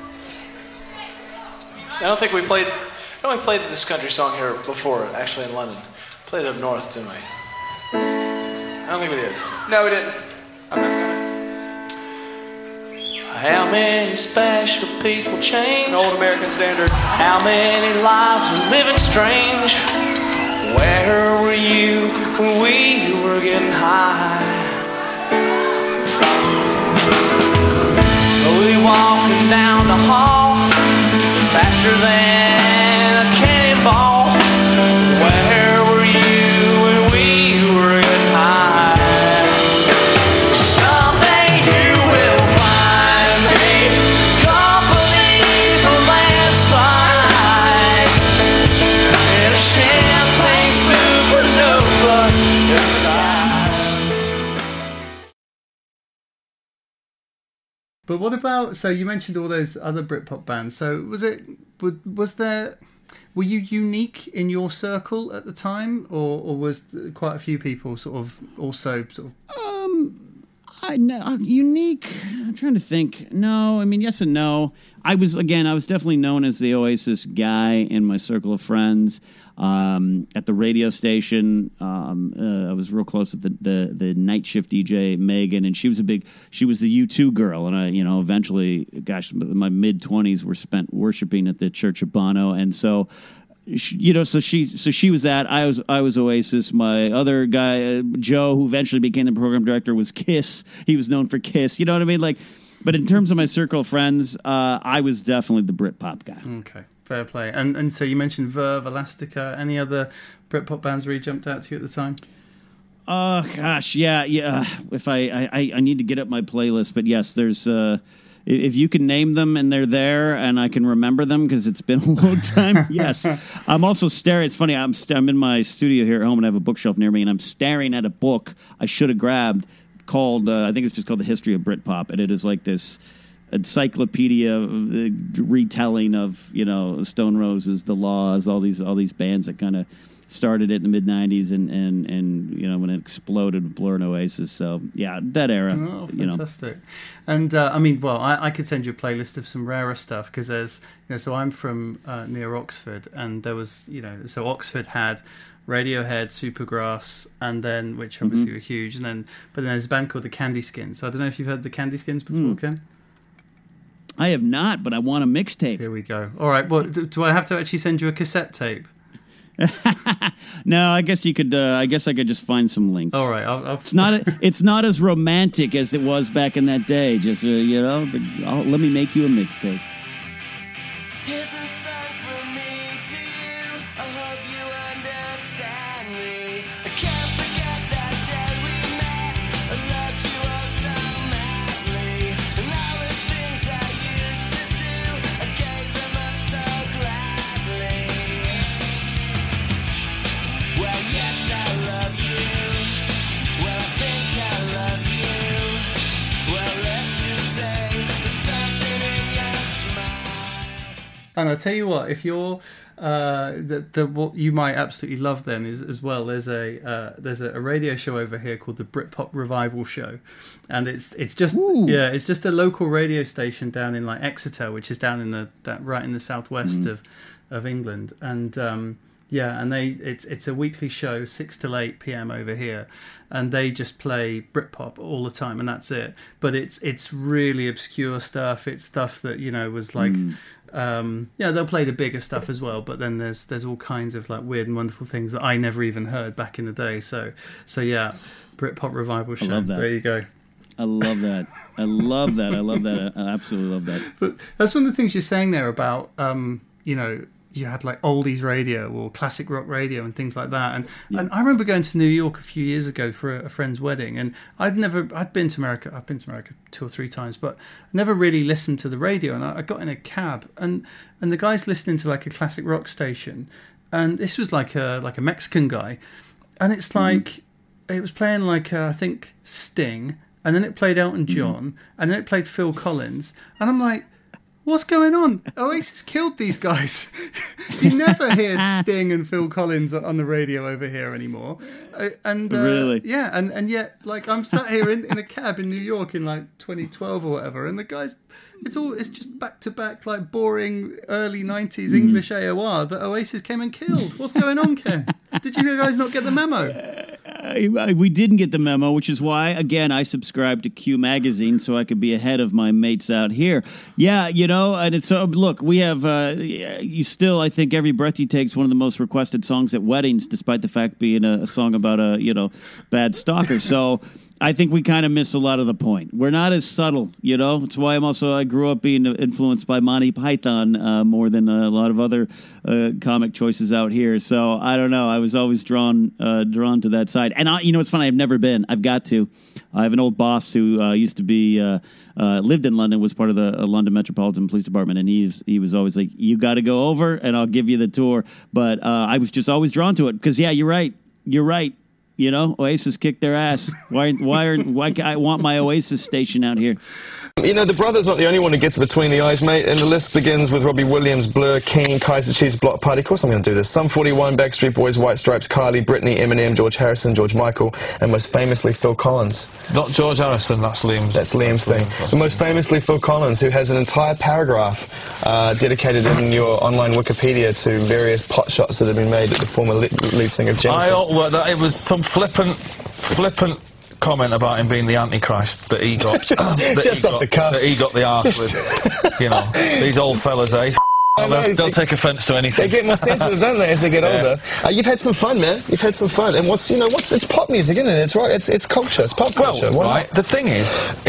don't think we played this country song here before, actually in London. Played it up north, didn't we? I don't think we did. No, we didn't. I'm not gonna. How many special people change? An old American standard. How many lives are living strange? Where were you when we were getting high? Slowly walking down the hall, faster than a cannonball. Where were you when we were getting high? Someday you will find me, company for landslide, in a champagne supernova. But what about, so you mentioned all those other Britpop bands. So were you unique in your circle at the time, or was quite a few people sort of also sort of? Unique. I'm trying to think. No, I mean, yes and no. I was definitely known as the Oasis guy in my circle of friends. At the radio station, I was real close with the night shift DJ Megan, and she was the U2 girl, and I, eventually, gosh, my mid-20s were spent worshiping at the Church of Bono, and so. So she was that. I was Oasis. My other guy, Joe, who eventually became the program director, was Kiss. He was known for Kiss. You know what I mean? But in terms of my circle of friends, I was definitely the Britpop guy. Okay, fair play. And so you mentioned Verve, Elastica. Any other Britpop bands really jumped out to you at the time? Gosh, yeah. If I need to get up my playlist, but yes, there's. If you can name them and they're there and I can remember them because it's been a long time, yes. I'm also staring. It's funny. I'm in my studio here at home and I have a bookshelf near me and I'm staring at a book I should have grabbed called, I think it's just called The History of Britpop. And it is like this encyclopedia retelling of, Stone Roses, The Laws, all these bands that kind of started it in the mid-90s and when it exploded with Blur and Oasis. So, yeah, that era. Oh, fantastic. And, I could send you a playlist of some rarer stuff because there's, so I'm from near Oxford and there was, so Oxford had Radiohead, Supergrass, and then, which obviously were huge, but then there's a band called the Candy Skins. So I don't know if you've heard the Candy Skins before, Ken? I have not, but I want a mixtape. Here we go. All right, well, do I have to actually send you a cassette tape? No, I guess you could. I guess I could just find some links. All right, it's not as romantic as it was back in that day. Just let me make you a mixtape. Here's a song from me to you. I hope you understand me. I can't forget that day we met. I loved you all so madly, and all the things I used to do, I gave them up so gladly. Well, yes, I love you. Well, I think I love you. Well, let's just say there's something in your smile. And I'll tell you what, if you're what you might absolutely love then is as well. There's a radio show over here called the Britpop Revival Show, and it's just a local radio station down in like Exeter, which is down in right in the southwest of England, and it's a weekly show, 6 till 8 p.m. over here, and they just play Britpop all the time, and that's it. But it's really obscure stuff. It's stuff that was like. They'll play the bigger stuff as well, but then there's all kinds of like weird and wonderful things that I never even heard back in the day. So yeah, Britpop Revival Show. I love that. There you go. I love that. I love that. I absolutely love that. But that's one of the things you're saying there about you had like oldies radio or classic rock radio and things like that. And I remember going to New York a few years ago for a friend's wedding, and I'd been to America. I've been to America 2 or 3 times, but never really listened to the radio. And I got in a cab, and the guy's listening to like a classic rock station, and this was like a Mexican guy, and it's like it was playing like I think Sting, and then it played Elton John, and then it played Phil Collins, and I'm like, what's going on? Oasis killed these guys. You never hear Sting and Phil Collins on the radio over here anymore. Really? Yeah, and yet, like, I'm sat here in a cab in New York in like 2012 or whatever, and the guys, it's just back to back like boring early 90s English AOR that Oasis came and killed. What's going on, Ken? Did you guys not get the memo? We didn't get the memo, which is why, again, I subscribed to Q Magazine so I could be ahead of my mates out here. Yeah, and it's look, we have you still, I think, Every Breath You Take is one of the most requested songs at weddings, despite the fact being a song about a bad stalker. So I think we kind of miss a lot of the point. We're not as subtle, It's why I grew up being influenced by Monty Python more than a lot of other comic choices out here. So I don't know. I was always drawn to that side. And it's funny. I've never been. I've got to. I have an old boss who used to be lived in London, was part of the London Metropolitan Police Department, and he was always like, "You got to go over, and I'll give you the tour." But I was just always drawn to it because, yeah, you're right. Oasis kicked their ass. Why I want my Oasis station out here? The brother's not the only one who gets between the eyes, mate, and the list begins with Robbie Williams, Blur, King, Kaiser Chiefs, Block Party. Of course I'm going to do this. Sum 41, Backstreet Boys, White Stripes, Kylie, Britney, Eminem, George Harrison, George Michael, and most famously Phil Collins. Not George Harrison, that's Liam's. That's Liam's thing. And most famously Phil Collins, who has an entire paragraph dedicated in your online Wikipedia to various pot shots that have been made at the former lead singer of Genesis. It was some flippant comment about him being the Antichrist that he got. That he got the arse with. These old fellas, eh? They'll take offence to anything. They get more sensitive, don't they, as they get older? You've had some fun, man. You've had some fun. And it's pop music, isn't it? It's right. It's culture. It's pop culture. Well, right. The thing is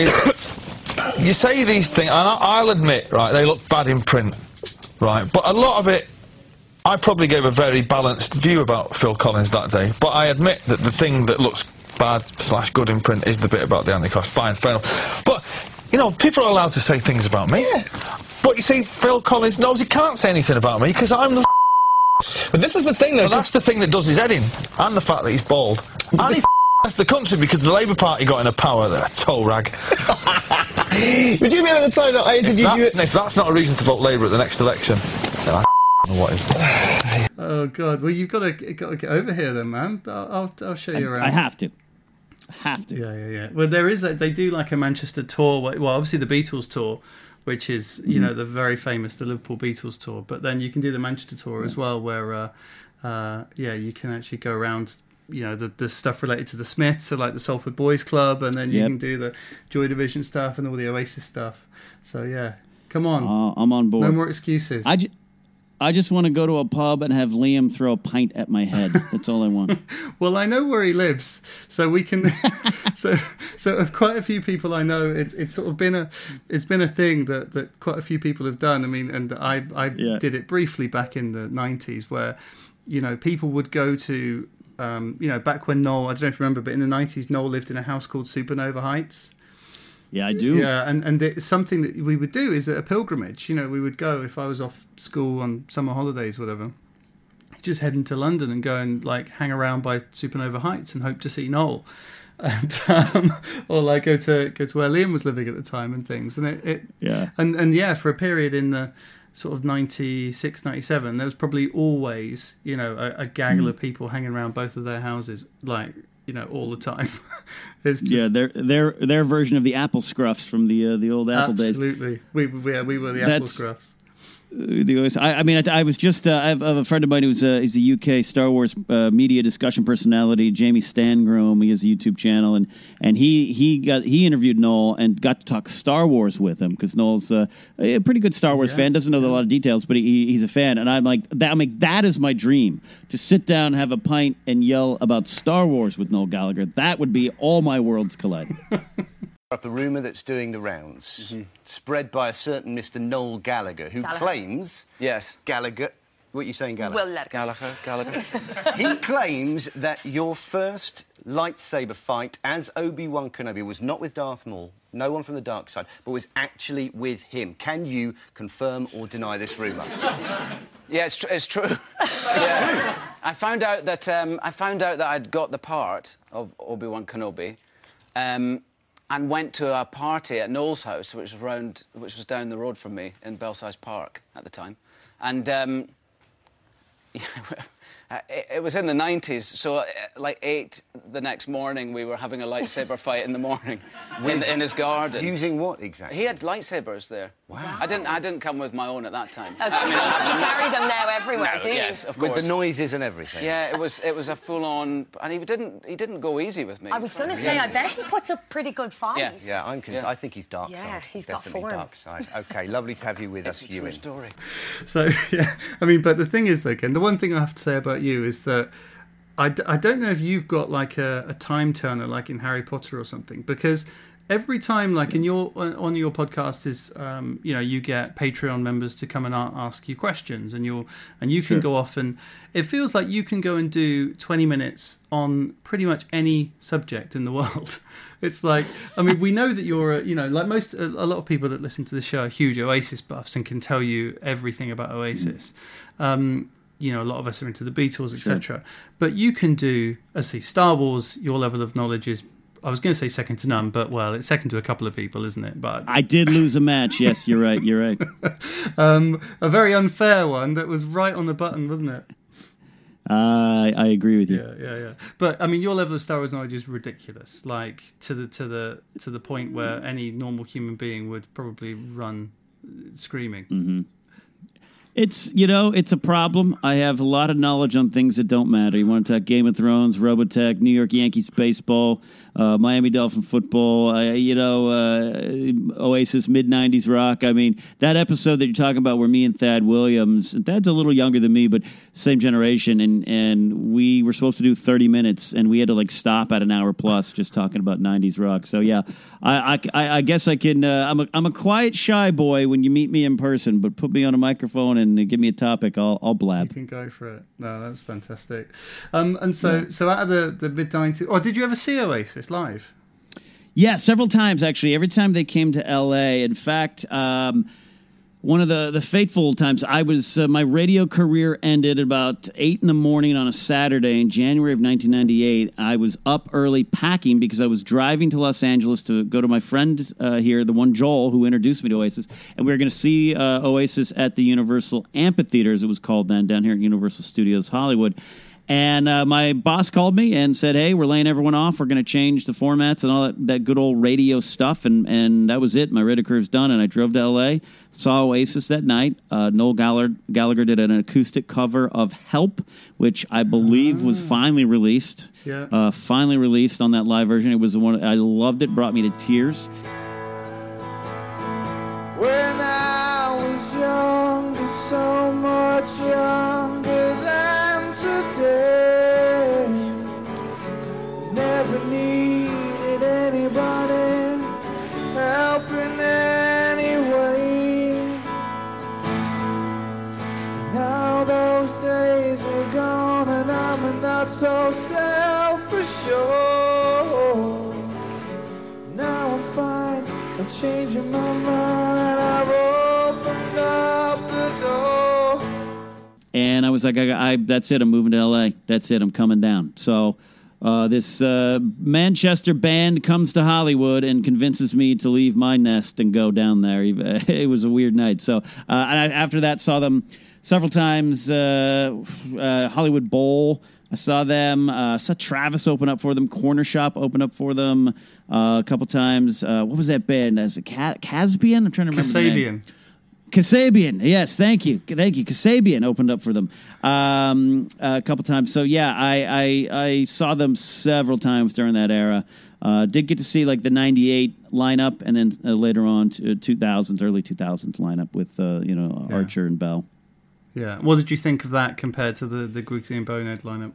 you say these things, and I'll admit, right, they look bad in print, right? But a lot of it, I probably gave a very balanced view about Phil Collins that day. But I admit that the thing that looks bad/good in print is the bit about the Antichrist. Fine, fair enough. But, people are allowed to say things about me. Yeah. But you see, Phil Collins knows he can't say anything about me because I'm the But this is the thing, though. But that's the thing that does his head in. And the fact that he's bald. And he left the country because the Labour Party got into power. They're a toe rag. Would you remember the time that I interviewed you? If that's not a reason to vote Labour at the next election, then I don't know what is. Oh, God. Well, you've got to get over here then, man. I'll show you around. I have to. Yeah. Well, they do like a Manchester tour. Well, obviously the Beatles tour, which is the very famous the Liverpool Beatles tour. But then you can do the Manchester tour as well, where you can actually go around. The stuff related to the Smiths, so like the Salford Boys Club, and then you can do the Joy Division stuff and all the Oasis stuff. So yeah, come on, I'm on board. No more excuses. I just want to go to a pub and have Liam throw a pint at my head. That's all I want. Well, I know where he lives, so we can. so of quite a few people I know, it's sort of been a thing that quite a few people have done. I mean, and I did it briefly back in the 90s, where people would go to back when Noel, I don't know if you remember, but in the 90s Noel lived in a house called Supernova Heights. Yeah, I do. Yeah, and it's something that we would do is a pilgrimage. We would go if I was off school on summer holidays, whatever. Just head into London and go and like hang around by Supernova Heights and hope to see Noel, and or like go to where Liam was living at the time and things. And and for a period in the sort of 96, 97, there was probably always, you know, a gaggle of people hanging around both of their houses, like, you know, all the time. It's just, yeah, their version of the Apple Scruffs from the old Apple days. Absolutely. We were the Apple Scruffs. I was just I have a friend of mine who's he's a UK Star Wars media discussion personality, Jamie Stangrome. He has a YouTube channel, and he interviewed Noel and got to talk Star Wars with him, because Noel's a pretty good Star Wars fan, doesn't know a lot of details, but he's a fan. And I'm like, that is my dream, to sit down, have a pint, and yell about Star Wars with Noel Gallagher. That would be all my worlds colliding. Up a rumour that's doing the rounds, spread by a certain Mr. Noel Gallagher, who claims... Yes. Gallagher... What are you saying, Gallagher? Well, Gallagher. He claims that your first lightsaber fight as Obi-Wan Kenobi was not with Darth Maul, no one from the dark side, but was actually with him. Can you confirm or deny this rumour? Yeah, it's true. Yeah. I found out that I'd got the part of Obi-Wan Kenobi, and went to a party at Noel's house, which was down the road from me in Belsize Park at the time, and it was in the 90s, so like 8 the next morning we were having a lightsaber fight in the morning in his garden. Using what exactly? He had lightsabers there. Wow. I didn't come with my own at that time. Okay. You carry them now everywhere, do you? Yes, of course. With the noises and everything. Yeah, it was a full-on, and he didn't go easy with me. I was going to say, I bet he puts up pretty good fights. Yeah, I think he's dark side. Yeah, he's got definitely form. Dark side. Okay, lovely to have you with us, It's a true Ewan. story. So, yeah, I mean, but the thing is, though, Ken, the one thing I have to say about you is that I don't know if you've got like a time turner like in Harry Potter or something, because every time, like on your podcast, is you know, you get Patreon members to come and ask you questions, and you can go off, and it feels like you can go and do 20 minutes on pretty much any subject in the world. It's like, I mean, we know that you're you know, like a lot of people that listen to the show are huge Oasis buffs and can tell you everything about Oasis. You know, a lot of us are into the Beatles, etc. But you can do, let's see, Star Wars, your level of knowledge is, I was going to say second to none, but, well, it's second to a couple of people, isn't it? But I did lose a match. Yes, you're right. A very unfair one that was right on the button, wasn't it? I agree with you. Yeah. But I mean, your level of Star Wars knowledge is ridiculous. Like to the point where any normal human being would probably run screaming. Mm-hmm. It's a problem. I have a lot of knowledge on things that don't matter. You want to talk Game of Thrones, Robotech, New York Yankees baseball, Miami Dolphin football, Oasis, mid-90s rock. I mean, that episode that you're talking about where me and Thad Williams, Thad's a little younger than me, but same generation, and we were supposed to do 30 minutes, and we had to like stop at an hour plus just talking about 90s rock. So yeah, I guess I can. I'm a quiet, shy boy when you meet me in person, but put me on a microphone and give me a topic, I'll blab. You can go for it. No, that's fantastic. And so out of the mid-90s... Oh, did you ever see Oasis live? Yeah, several times, actually. Every time they came to L.A. In fact, one of the fateful times, I was my radio career ended about 8 in the morning on a Saturday in January of 1998. I was up early packing because I was driving to Los Angeles to go to my friend here, the one Joel, who introduced me to Oasis, and we were going to see Oasis at the Universal Amphitheater, as it was called then, down here at Universal Studios Hollywood. And my boss called me and said, hey, we're laying everyone off. We're going to change the formats and all that good old radio stuff. And that was it. My radio career's done. And I drove to L.A., saw Oasis that night. Noel Gallagher did an acoustic cover of Help, which I believe was finally released. Yeah. Finally released on that live version. It was the one, I loved it, brought me to tears. When I was younger, so much younger than today, never needed anybody help in any way. Now those days are gone and I'm not so self-assured. Now I find I'm changing my mind and I've opened up the door. And I was like, that's it. I'm moving to L.A. That's it. I'm coming down. So This Manchester band comes to Hollywood and convinces me to leave my nest and go down there. It was a weird night. So after that, saw them several times. Hollywood Bowl, I saw them. Saw Travis open up for them. Corner Shop open up for them a couple times. What was that band? Caspian? I'm trying to remember the name. Kasabian, yes, thank you. Kasabian opened up for them a couple times. So yeah, I saw them several times during that era. Did get to see like the '98 lineup, and then later on early 2000s lineup with Archer and Bell. Yeah, what did you think of that compared to the Grigsby and Bonehead lineup?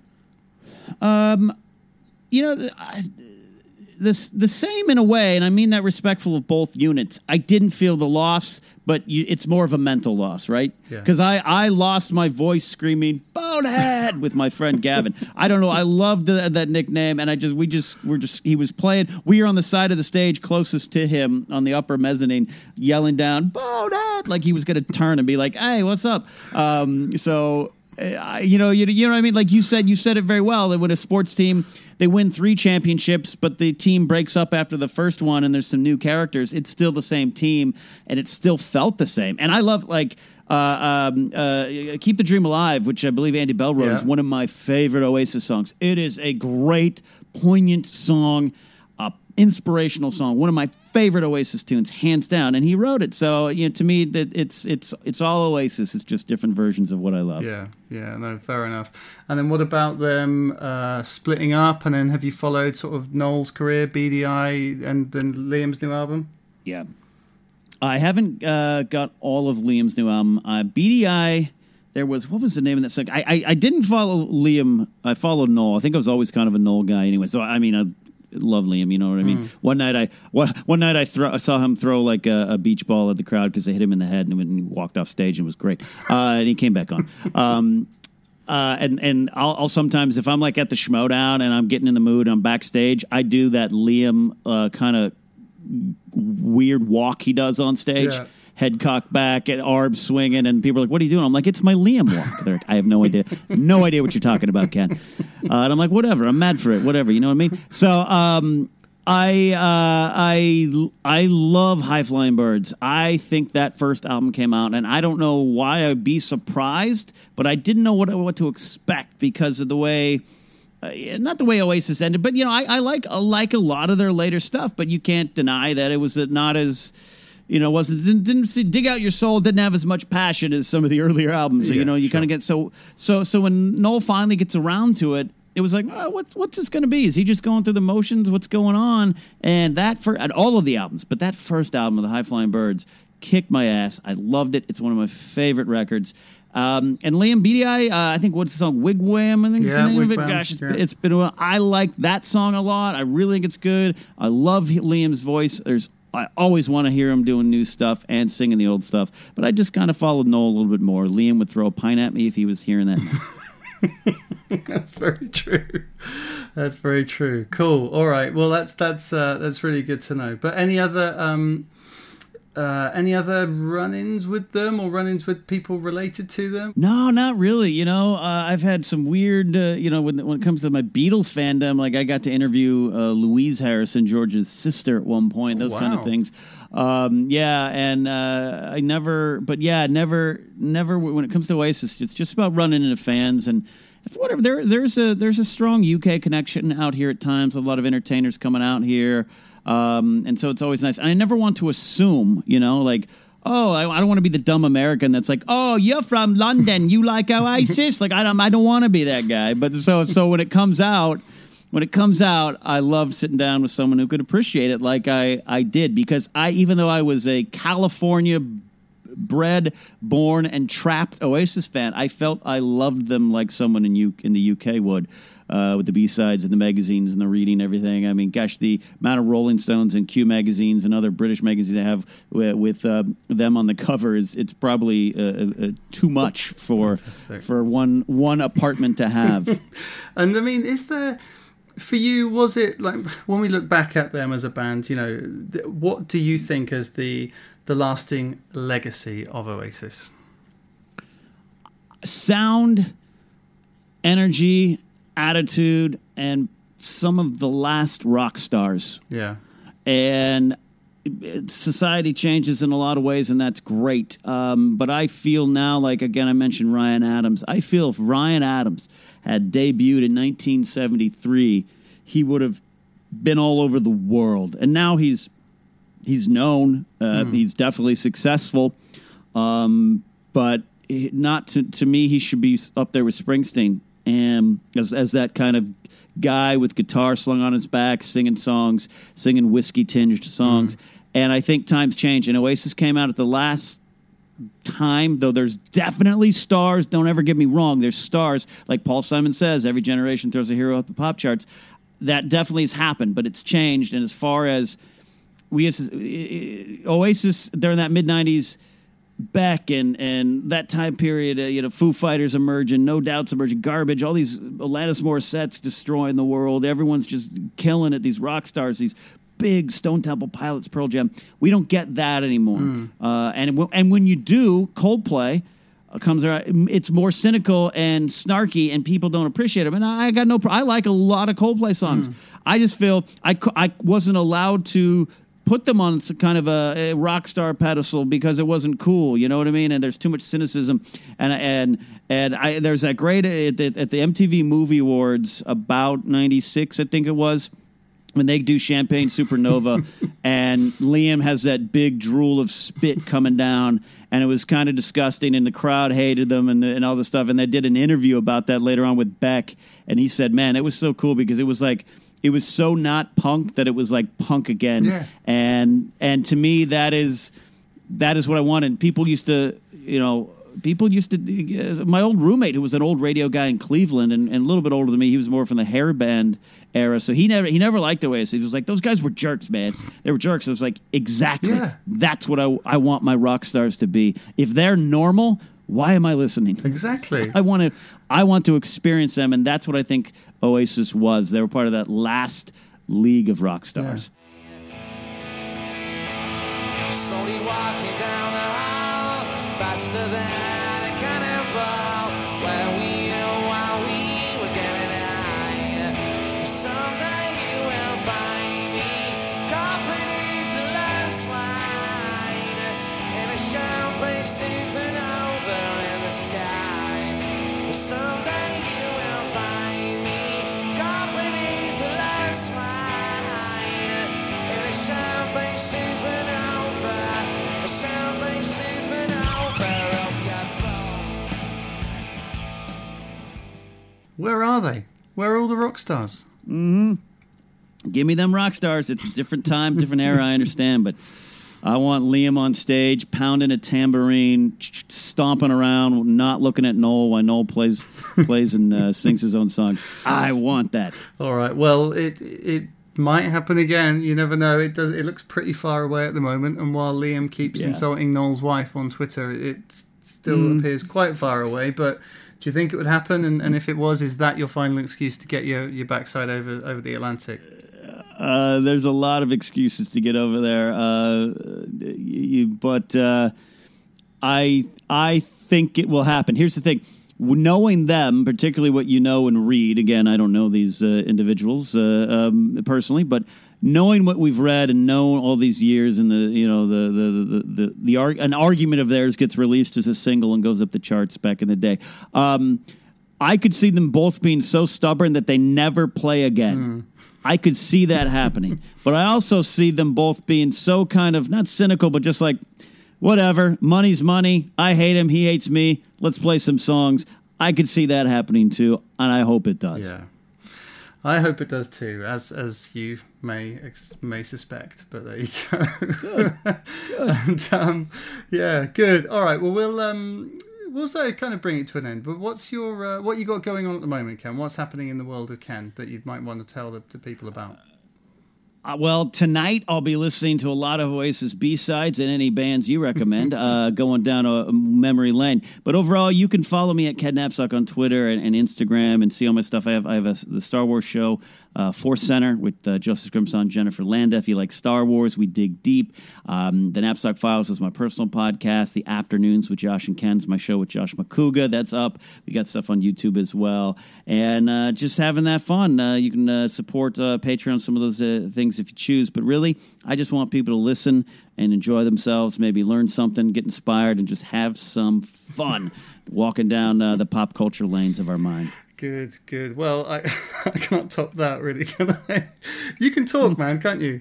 The same in a way, and I mean that respectful of both units. I didn't feel the loss, but it's more of a mental loss, right? Because I lost my voice screaming "Bonehead" with my friend Gavin. I don't know. I loved that nickname, and he was playing. We were on the side of the stage closest to him on the upper mezzanine, yelling down "Bonehead" like he was going to turn and be like, "Hey, what's up?" You know what I mean? Like you said it very well, that when a sports team, they win 3 championships, but the team breaks up after the first one and there's some new characters, it's still the same team, and it still felt the same. And I love, like, Keep the Dream Alive, which I believe Andy Bell wrote, is one of my favorite Oasis songs. It is a great, poignant song, inspirational song, one of my favorite Oasis tunes, hands down, and he wrote it. So to me, that it's all Oasis. It's just different versions of what I love. Yeah, no, fair enough. And then what about them splitting up? And then have you followed sort of Noel's career, BDI, and then Liam's new album? Yeah, I haven't got all of Liam's new album. BDI. What was the name of that song? I didn't follow Liam. I followed Noel. I think I was always kind of a Noel guy anyway. So I mean, I love Liam, you know what I mean? One night I saw him throw like a beach ball at the crowd because they hit him in the head, and he walked off stage and it was great. And he came back on. And I'll sometimes, if I'm like at the Schmodown and I'm getting in the mood, I'm backstage, I do that Liam kind of weird walk he does on stage. Yeah. Head cocked back, and arms swinging, and people are like, "What are you doing?" I'm like, "It's my Liam walk." They're like, "I have no idea what you're talking about, Ken." And I'm like, "Whatever, I'm mad for it, whatever." You know what I mean? So I love High Flying Birds. I think that first album came out, and I don't know why I'd be surprised, but I didn't know what to expect because of the way. Not the way Oasis ended, but I like a lot of their later stuff. But you can't deny that it was not as. Didn't dig out your soul, didn't have as much passion as some of the earlier albums. So, you kind of get so when Noel finally gets around to it, it was like, oh, what's this going to be? Is he just going through the motions? What's going on? And and all of the albums, but that first album of the High Flying Birds kicked my ass. I loved it. It's one of my favorite records. And Liam BDI, I think what's the song? Wigwam, I think is the name of it. Gosh, it's been a while. I like that song a lot. I really think it's good. I love Liam's voice. I always want to hear him doing new stuff and singing the old stuff, but I just kind of followed Noel a little bit more. Liam would throw a pint at me if he was hearing that. That's very true. That's very true. Cool. All right. Well, that's really good to know. But any other run-ins with them or run-ins with people related to them? No, not really. I've had some weird, when it comes to my Beatles fandom, like I got to interview Louise Harrison, George's sister at one point, those kind of things. I never, when it comes to Oasis, it's just about running into fans and whatever. There's a strong UK connection out here at times. A lot of entertainers coming out here. And so it's always nice. And I never want to assume, oh, I don't want to be the dumb American that's like, oh, you're from London, you like Oasis? Like, I don't want to be that guy. But so when it comes out, I love sitting down with someone who could appreciate it like I did. Because even though I was a California bred, born, and trapped Oasis fan, I felt I loved them like someone in the UK would. With the B-sides and the magazines and the reading, everything. I mean, gosh, the amount of Rolling Stones and Q magazines and other British magazines they have with them on the cover it's probably too much for one apartment to have. And I mean, is there, for you, was it like when we look back at them as a band? What do you think as the lasting legacy of Oasis? Sound, energy, attitude, and some of the last rock stars. Yeah. And society changes in a lot of ways, and that's great. But I feel now, like, again, I mentioned Ryan Adams. I feel if Ryan Adams had debuted in 1973, he would have been all over the world. And now he's known. He's definitely successful. But not to me, he should be up there with Springsteen, and as that kind of guy with guitar slung on his back, singing songs, singing whiskey-tinged songs. And I think times change. And Oasis came out at the last time, though there's definitely stars. Don't ever get me wrong. There's stars. Like Paul Simon says, every generation throws a hero up the pop charts. That definitely has happened, but it's changed. And as far as Oasis during that mid-'90s, Beck and that time period, Foo Fighters emerging, No Doubt's emerging, Garbage, all these Alanis Morissette's destroying the world. Everyone's just killing it. These rock stars, these big Stone Temple Pilots, Pearl Jam. We don't get that anymore. And when you do, Coldplay comes around. It's more cynical and snarky, and people don't appreciate them. And I got no. I like a lot of Coldplay songs. I just feel I wasn't allowed to put them on some kind of a rock star pedestal because it wasn't cool. You know what I mean? And there's too much cynicism. And there's that great at the MTV Movie Awards about 96, I think it was, when they do Champagne Supernova, and Liam has that big drool of spit coming down, and it was kind of disgusting, and the crowd hated them and all this stuff. And they did an interview about that later on with Beck, and he said, man, it was so cool because it was like, it was so not punk that it was like punk again. Yeah. And to me, that is what I wanted. People used to, my old roommate, who was an old radio guy in Cleveland and a little bit older than me, he was more from the hair band era. So he never liked Oasis. He was like, those guys were jerks, man. They were jerks. I was like, exactly. Yeah. That's what I want my rock stars to be. If they're normal, why am I listening? Exactly. I want to experience them, and that's what I think Oasis was. They were part of that last league of rock stars. Yeah. Slowly walking down the hall, faster than a cannonball, while we were getting high. Someday you will find me caught beneath the last line in a champagne supernova in the sky. Someday you will find me caught beneath the last line in a champagne supernova, a champagne supernova of your phone. Where are they? Where are all the rock stars? Give me them rock stars. It's a different time, different era, I understand, but I want Liam on stage, pounding a tambourine, stomping around, not looking at Noel while Noel plays and sings his own songs. I want that. All right. Well, it might happen again. You never know. It does. It looks pretty far away at the moment. And while Liam keeps insulting Noel's wife on Twitter, it still appears quite far away. But do you think it would happen? And if it was, is that your final excuse to get your backside over the Atlantic? There's a lot of excuses to get over there, but I think it will happen. Here's the thing. Knowing them, particularly what you know and read, again, I don't know these individuals personally, but knowing what we've read and known all these years, and an argument of theirs gets released as a single and goes up the charts back in the day. I could see them both being so stubborn that they never play again. I could see that happening. But I also see them both being so kind of, not cynical, but just like, whatever, money's money. I hate him, he hates me. Let's play some songs. I could see that happening too, and I hope it does. Yeah. I hope it does too, as you may suspect. But there you go. Good. And yeah, good. All right. Well, we'll say kind of bring it to an end. But what's your what you got going on at the moment, Ken? What's happening in the world of Ken that you might want to tell the people about? Well, tonight I'll be listening to a lot of Oasis B-sides and any bands you recommend, going down a memory lane. But overall, you can follow me at Ken Napzok on Twitter and Instagram and see all my stuff. I have the Star Wars show, Force Center, with Joseph Grimson, Jennifer Landa. If you like Star Wars, we dig deep. The Napzok Files is my personal podcast. The Afternoons with Josh and Ken's my show with Josh McCouga. That's up. We got stuff on YouTube as well. And just having that fun. You can support Patreon, some of those things if you choose. But really, I just want people to listen and enjoy themselves, maybe learn something, get inspired, and just have some fun walking down the pop culture lanes of our mind. Good. Well, I can't top that, really, can I? You can talk, man, can't you?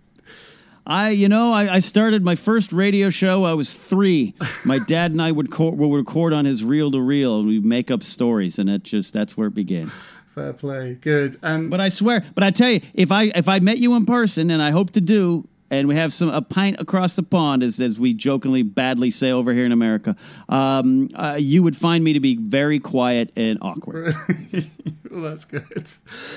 I started my first radio show. I was 3. My dad and I would record on his reel-to-reel, and we'd make up stories, and that's where it began. Fair play. Good. But I tell you, if I met you in person, and I hope to do, and we have a pint across the pond, as we jokingly badly say over here in America, you would find me to be very quiet and awkward. Well, that's good.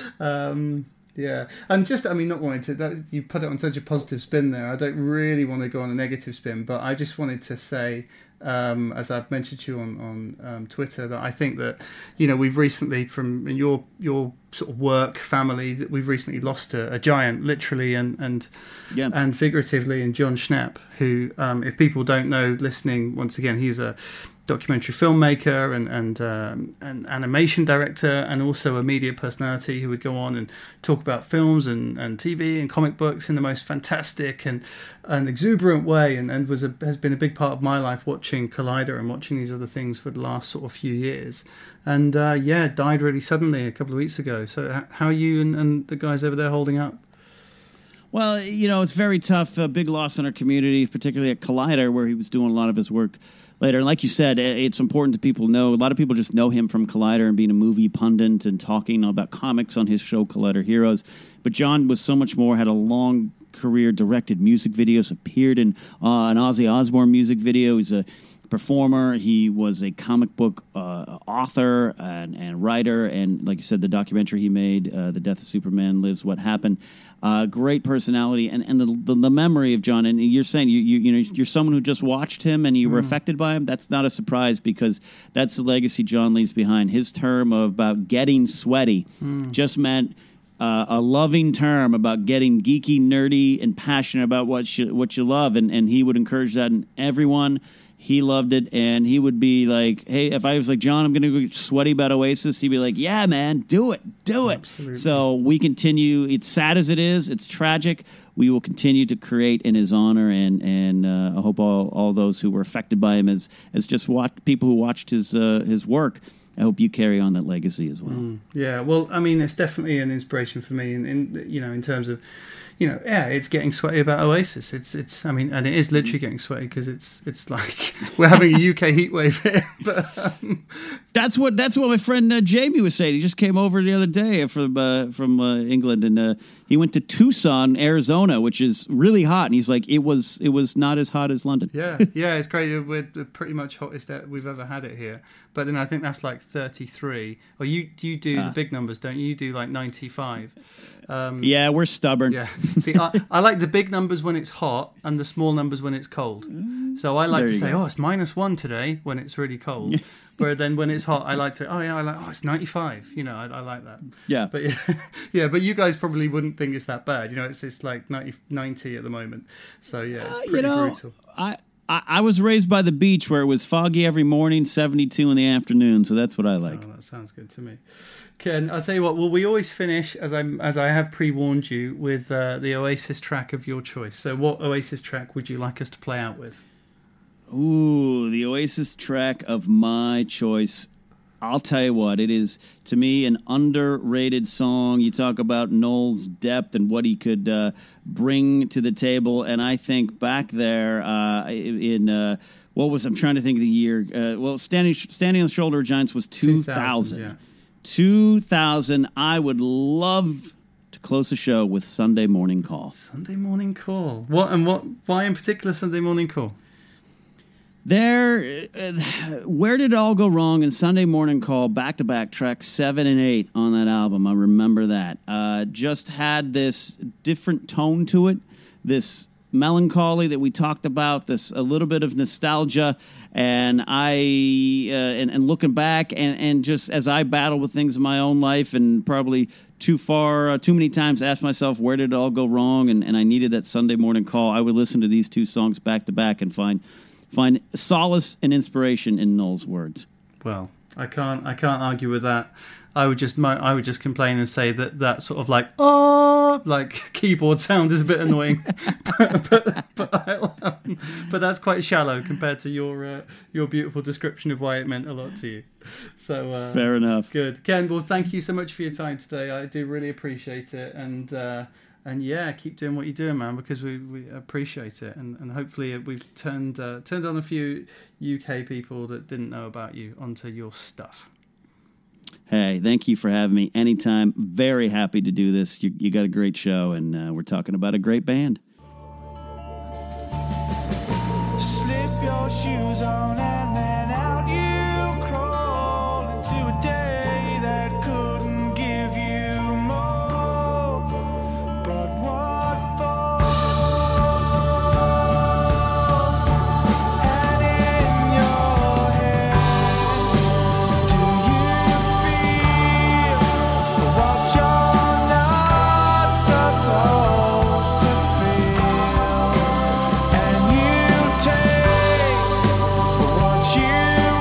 Yeah, and not wanting to, you put it on such a positive spin there. I don't really want to go on a negative spin, but I just wanted to say, as I've mentioned to you on Twitter, that I think that, we've recently, from your sort of work family, that we've recently lost a giant, literally and figuratively, in John Schnapp, who, if people don't know, listening, once again, he's a documentary filmmaker and animation director, and also a media personality who would go on and talk about films and TV and comic books in the most fantastic and exuberant way, and has been a big part of my life, watching Collider and watching these other things for the last sort of few years. And died really suddenly a couple of weeks ago. So how are you and the guys over there holding up? Well, it's very tough. A big loss in our community, particularly at Collider, where he was doing a lot of his work later. And like you said, it's important to people to know. A lot of people just know him from Collider and being a movie pundit and talking about comics on his show, Collider Heroes. But John was so much more, had a long career, directed music videos, appeared in an Ozzy Osbourne music video. He's a performer. He was a comic book author and writer, and like you said, the documentary he made, The Death of Superman Lives, What Happened. Great personality, and the memory of John. And you're saying you're someone who just watched him and you were affected by him. That's not a surprise, because that's the legacy John leaves behind. His term about getting sweaty just meant a loving term about getting geeky, nerdy, and passionate about what you love, and he would encourage that in everyone. He loved it, and he would be like, hey, if I was like, John, I'm going to go get sweaty about Oasis, he'd be like, yeah, man, do it. Absolutely. So we continue. It's sad as it is. It's tragic. We will continue to create in his honor, and I hope all those who were affected by him as just people who watched his work, I hope you carry on that legacy as well. Yeah, well, I mean, it's definitely an inspiration for me in terms of, it's getting sweaty about Oasis. It's and it is literally getting sweaty, because it's like we're having a UK heat wave here. But that's what my friend Jamie was saying. He just came over the other day from England, and he went to Tucson, Arizona, which is really hot. And he's like, it was not as hot as London. Yeah, it's crazy. We're pretty much hottest that we've ever had it here. But then I think that's like 33. Or you do the big numbers, don't you? You do like 95. Yeah, we're stubborn. Yeah. See, I like the big numbers when it's hot and the small numbers when it's cold. So I like to say, it's -1 today when it's really cold. Where then when it's hot, I like to, it's 95. I like that. Yeah. But but you guys probably wouldn't think it's that bad. It's like 90 at the moment. So yeah, it's pretty brutal. I was raised by the beach, where it was foggy every morning, 72 in the afternoon. So that's what I like. Oh, that sounds good to me. Ken, I'll tell you what. Well, we always finish, as I have pre-warned you, with the Oasis track of your choice. So, what Oasis track would you like us to play out with? Ooh, the Oasis track of my choice. I'll tell you what, it is, to me, an underrated song. You talk about Noel's depth and what he could bring to the table, and I think back there I'm trying to think of the year. Standing on the Shoulder of Giants was 2000. Yeah. 2000, I would love to close the show with Sunday Morning Call. Sunday Morning Call. Why in particular Sunday Morning Call? Where did it all go wrong in Sunday Morning Call, back-to-back tracks 7 and 8 on that album? I remember that. Just had this different tone to it, this melancholy that we talked about, this a little bit of nostalgia, and and looking back and just as I battle with things in my own life and probably too many times asked myself where did it all go wrong, and I needed that Sunday morning call, I would listen to these two songs back to back and find solace and inspiration in Noel's words. Well, I can't argue with that. I would just complain and say that sort of like keyboard sound is a bit annoying, but that's quite shallow compared to your beautiful description of why it meant a lot to you. So fair enough. Good, Ken. Well, thank you so much for your time today. I do really appreciate it, and yeah, keep doing what you're doing, man, because we appreciate it, and hopefully we've turned on a few UK people that didn't know about you onto your stuff. Hey, thank you for having me anytime. Very happy to do this. You got a great show, and we're talking about a great band. Slip your shoes on and then out you crawl into a day that couldn't give you more. But what for? And in your head, do you feel what you're not supposed to feel? And you take what you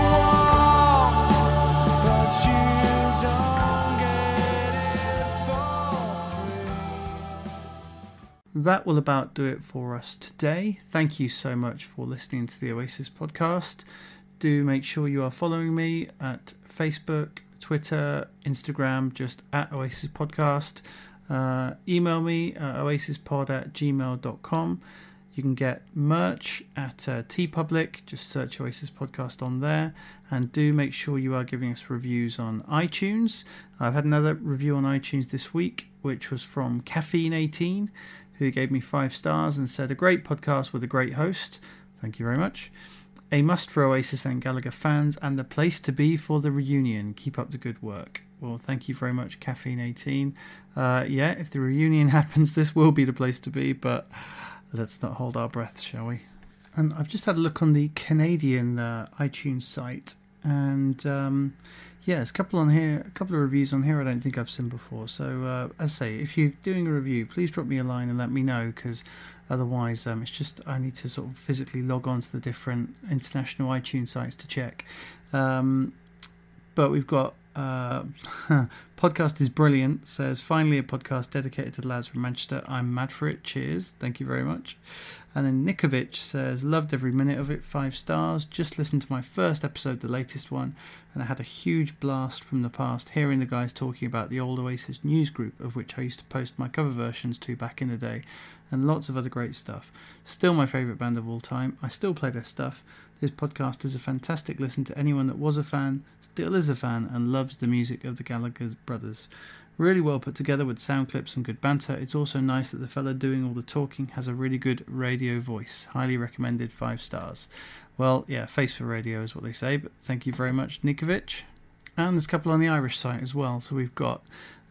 want, but you don't get it for free. That will about do it for us today. Thank you so much for listening to the Oasis podcast. Do make sure you are following me at Facebook, Twitter, Instagram, just at Oasis Podcast. Email me at oasispod@gmail.com. You can get merch at TeePublic. Just search Oasis Podcast on there. And do make sure you are giving us reviews on iTunes. I've had another review on iTunes this week, which was from Caffeine18, who gave me 5 stars and said, a great podcast with a great host. Thank you very much. A must for Oasis and Gallagher fans, and the place to be for the reunion. Keep up the good work. Well, thank you very much, Caffeine18. Yeah, if the reunion happens, this will be the place to be, but let's not hold our breath, shall we? And I've just had a look on the Canadian iTunes site, and yeah, there's a couple of reviews on here I don't think I've seen before. So, as I say, if you're doing a review, please drop me a line and let me know, because otherwise it's just I need to sort of physically log on to the different international iTunes sites to check. But we've got podcast is brilliant, says finally a podcast dedicated to the lads from Manchester. I'm mad for it. Cheers. Thank you very much. And then Nikovic says loved every minute of it, 5 stars. Just listened to my first episode, the latest one, and I had a huge blast from the past hearing the guys talking about the old Oasis news group, of which I used to post my cover versions to back in the day, and lots of other great stuff. Still my favourite band of all time. I still play their stuff. This podcast is a fantastic listen to anyone that was a fan, still is a fan, and loves the music of the Gallagher brothers. Really well put together with sound clips and good banter. It's also nice that the fella doing all the talking has a really good radio voice. Highly recommended, 5 stars. Well, yeah, face for radio is what they say, but thank you very much, Nikovic. And there's a couple on the Irish site as well. So we've got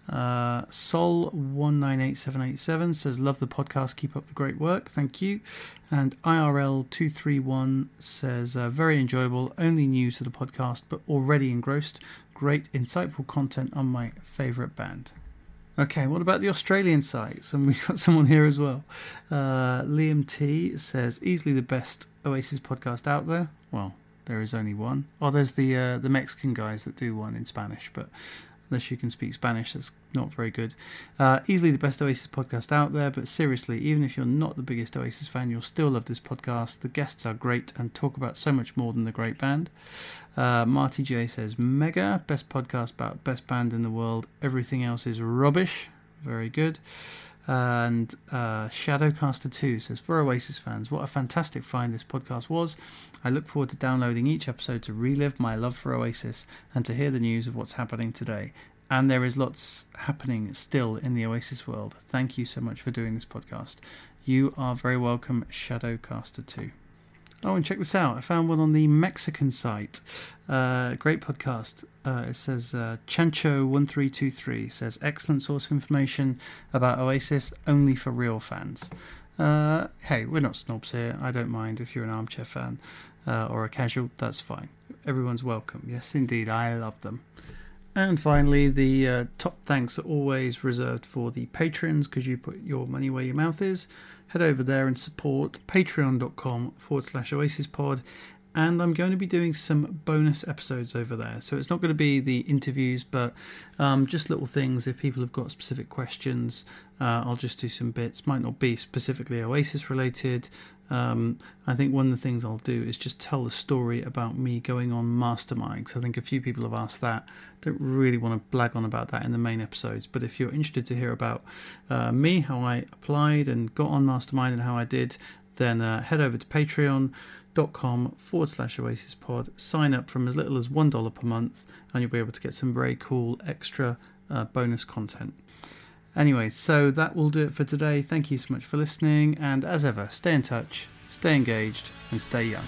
Sol198787 says love the podcast, keep up the great work, thank you. And IRL231 says very enjoyable, only new to the podcast but already engrossed, great insightful content on my favourite band. Okay, what about the Australian sites? And we've got someone here as well. Liam T says easily the best Oasis podcast out there. Well, there is only one. Oh, there's the Mexican guys that do one in Spanish, but unless you can speak Spanish, that's not very good. Easily the best Oasis podcast out there, but seriously, even if you're not the biggest Oasis fan, you'll still love this podcast. The guests are great and talk about so much more than the great band. Marty J says, mega, best podcast about best band in the world. Everything else is rubbish. Very good. And Shadowcaster2 says, for Oasis fans, what a fantastic find this podcast was. I look forward to downloading each episode to relive my love for Oasis and to hear the news of what's happening today. And there is lots happening still in the Oasis world. Thank you so much for doing this podcast. You are very welcome, Shadowcaster2. Oh, and check this out. I found one on the Mexican site. Great podcast. It says Chancho1323 says, excellent source of information about Oasis, only for real fans. Hey, we're not snobs here. I don't mind if you're an armchair fan or a casual. That's fine. Everyone's welcome. Yes, indeed. I love them. And finally, the top thanks are always reserved for the patrons, because you put your money where your mouth is. Head over there and support patreon.com/OasisPod. And I'm going to be doing some bonus episodes over there. So it's not going to be the interviews, but just little things. If people have got specific questions, I'll just do some bits. Might not be specifically Oasis related. I think one of the things I'll do is just tell the story about me going on Mastermind, because I think a few people have asked that. Don't really want to blag on about that in the main episodes, but if you're interested to hear about me, how I applied and got on Mastermind and how I did, then head over to patreon.com/OasisPod, sign up from as little as $1 per month, and you'll be able to get some very cool extra bonus content. Anyway, so that will do it for today. Thank you so much for listening, and as ever, stay in touch, stay engaged, and stay young.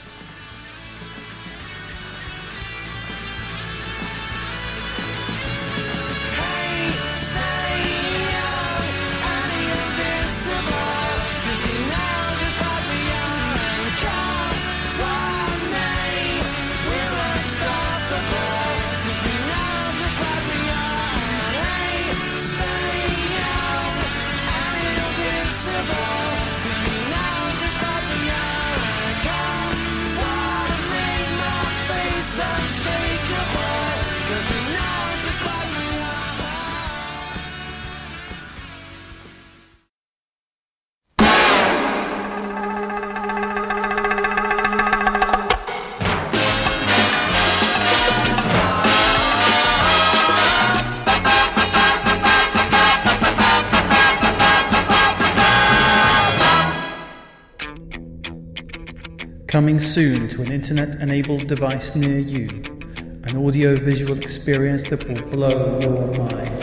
Coming soon to an internet-enabled device near you, an audio-visual experience that will blow your mind.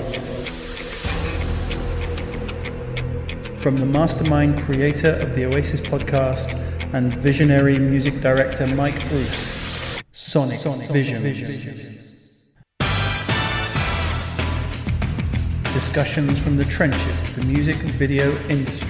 From the mastermind creator of the Oasis podcast and visionary music director Mike Bruce, Sonic Visions. Discussions from the trenches of the music video industry.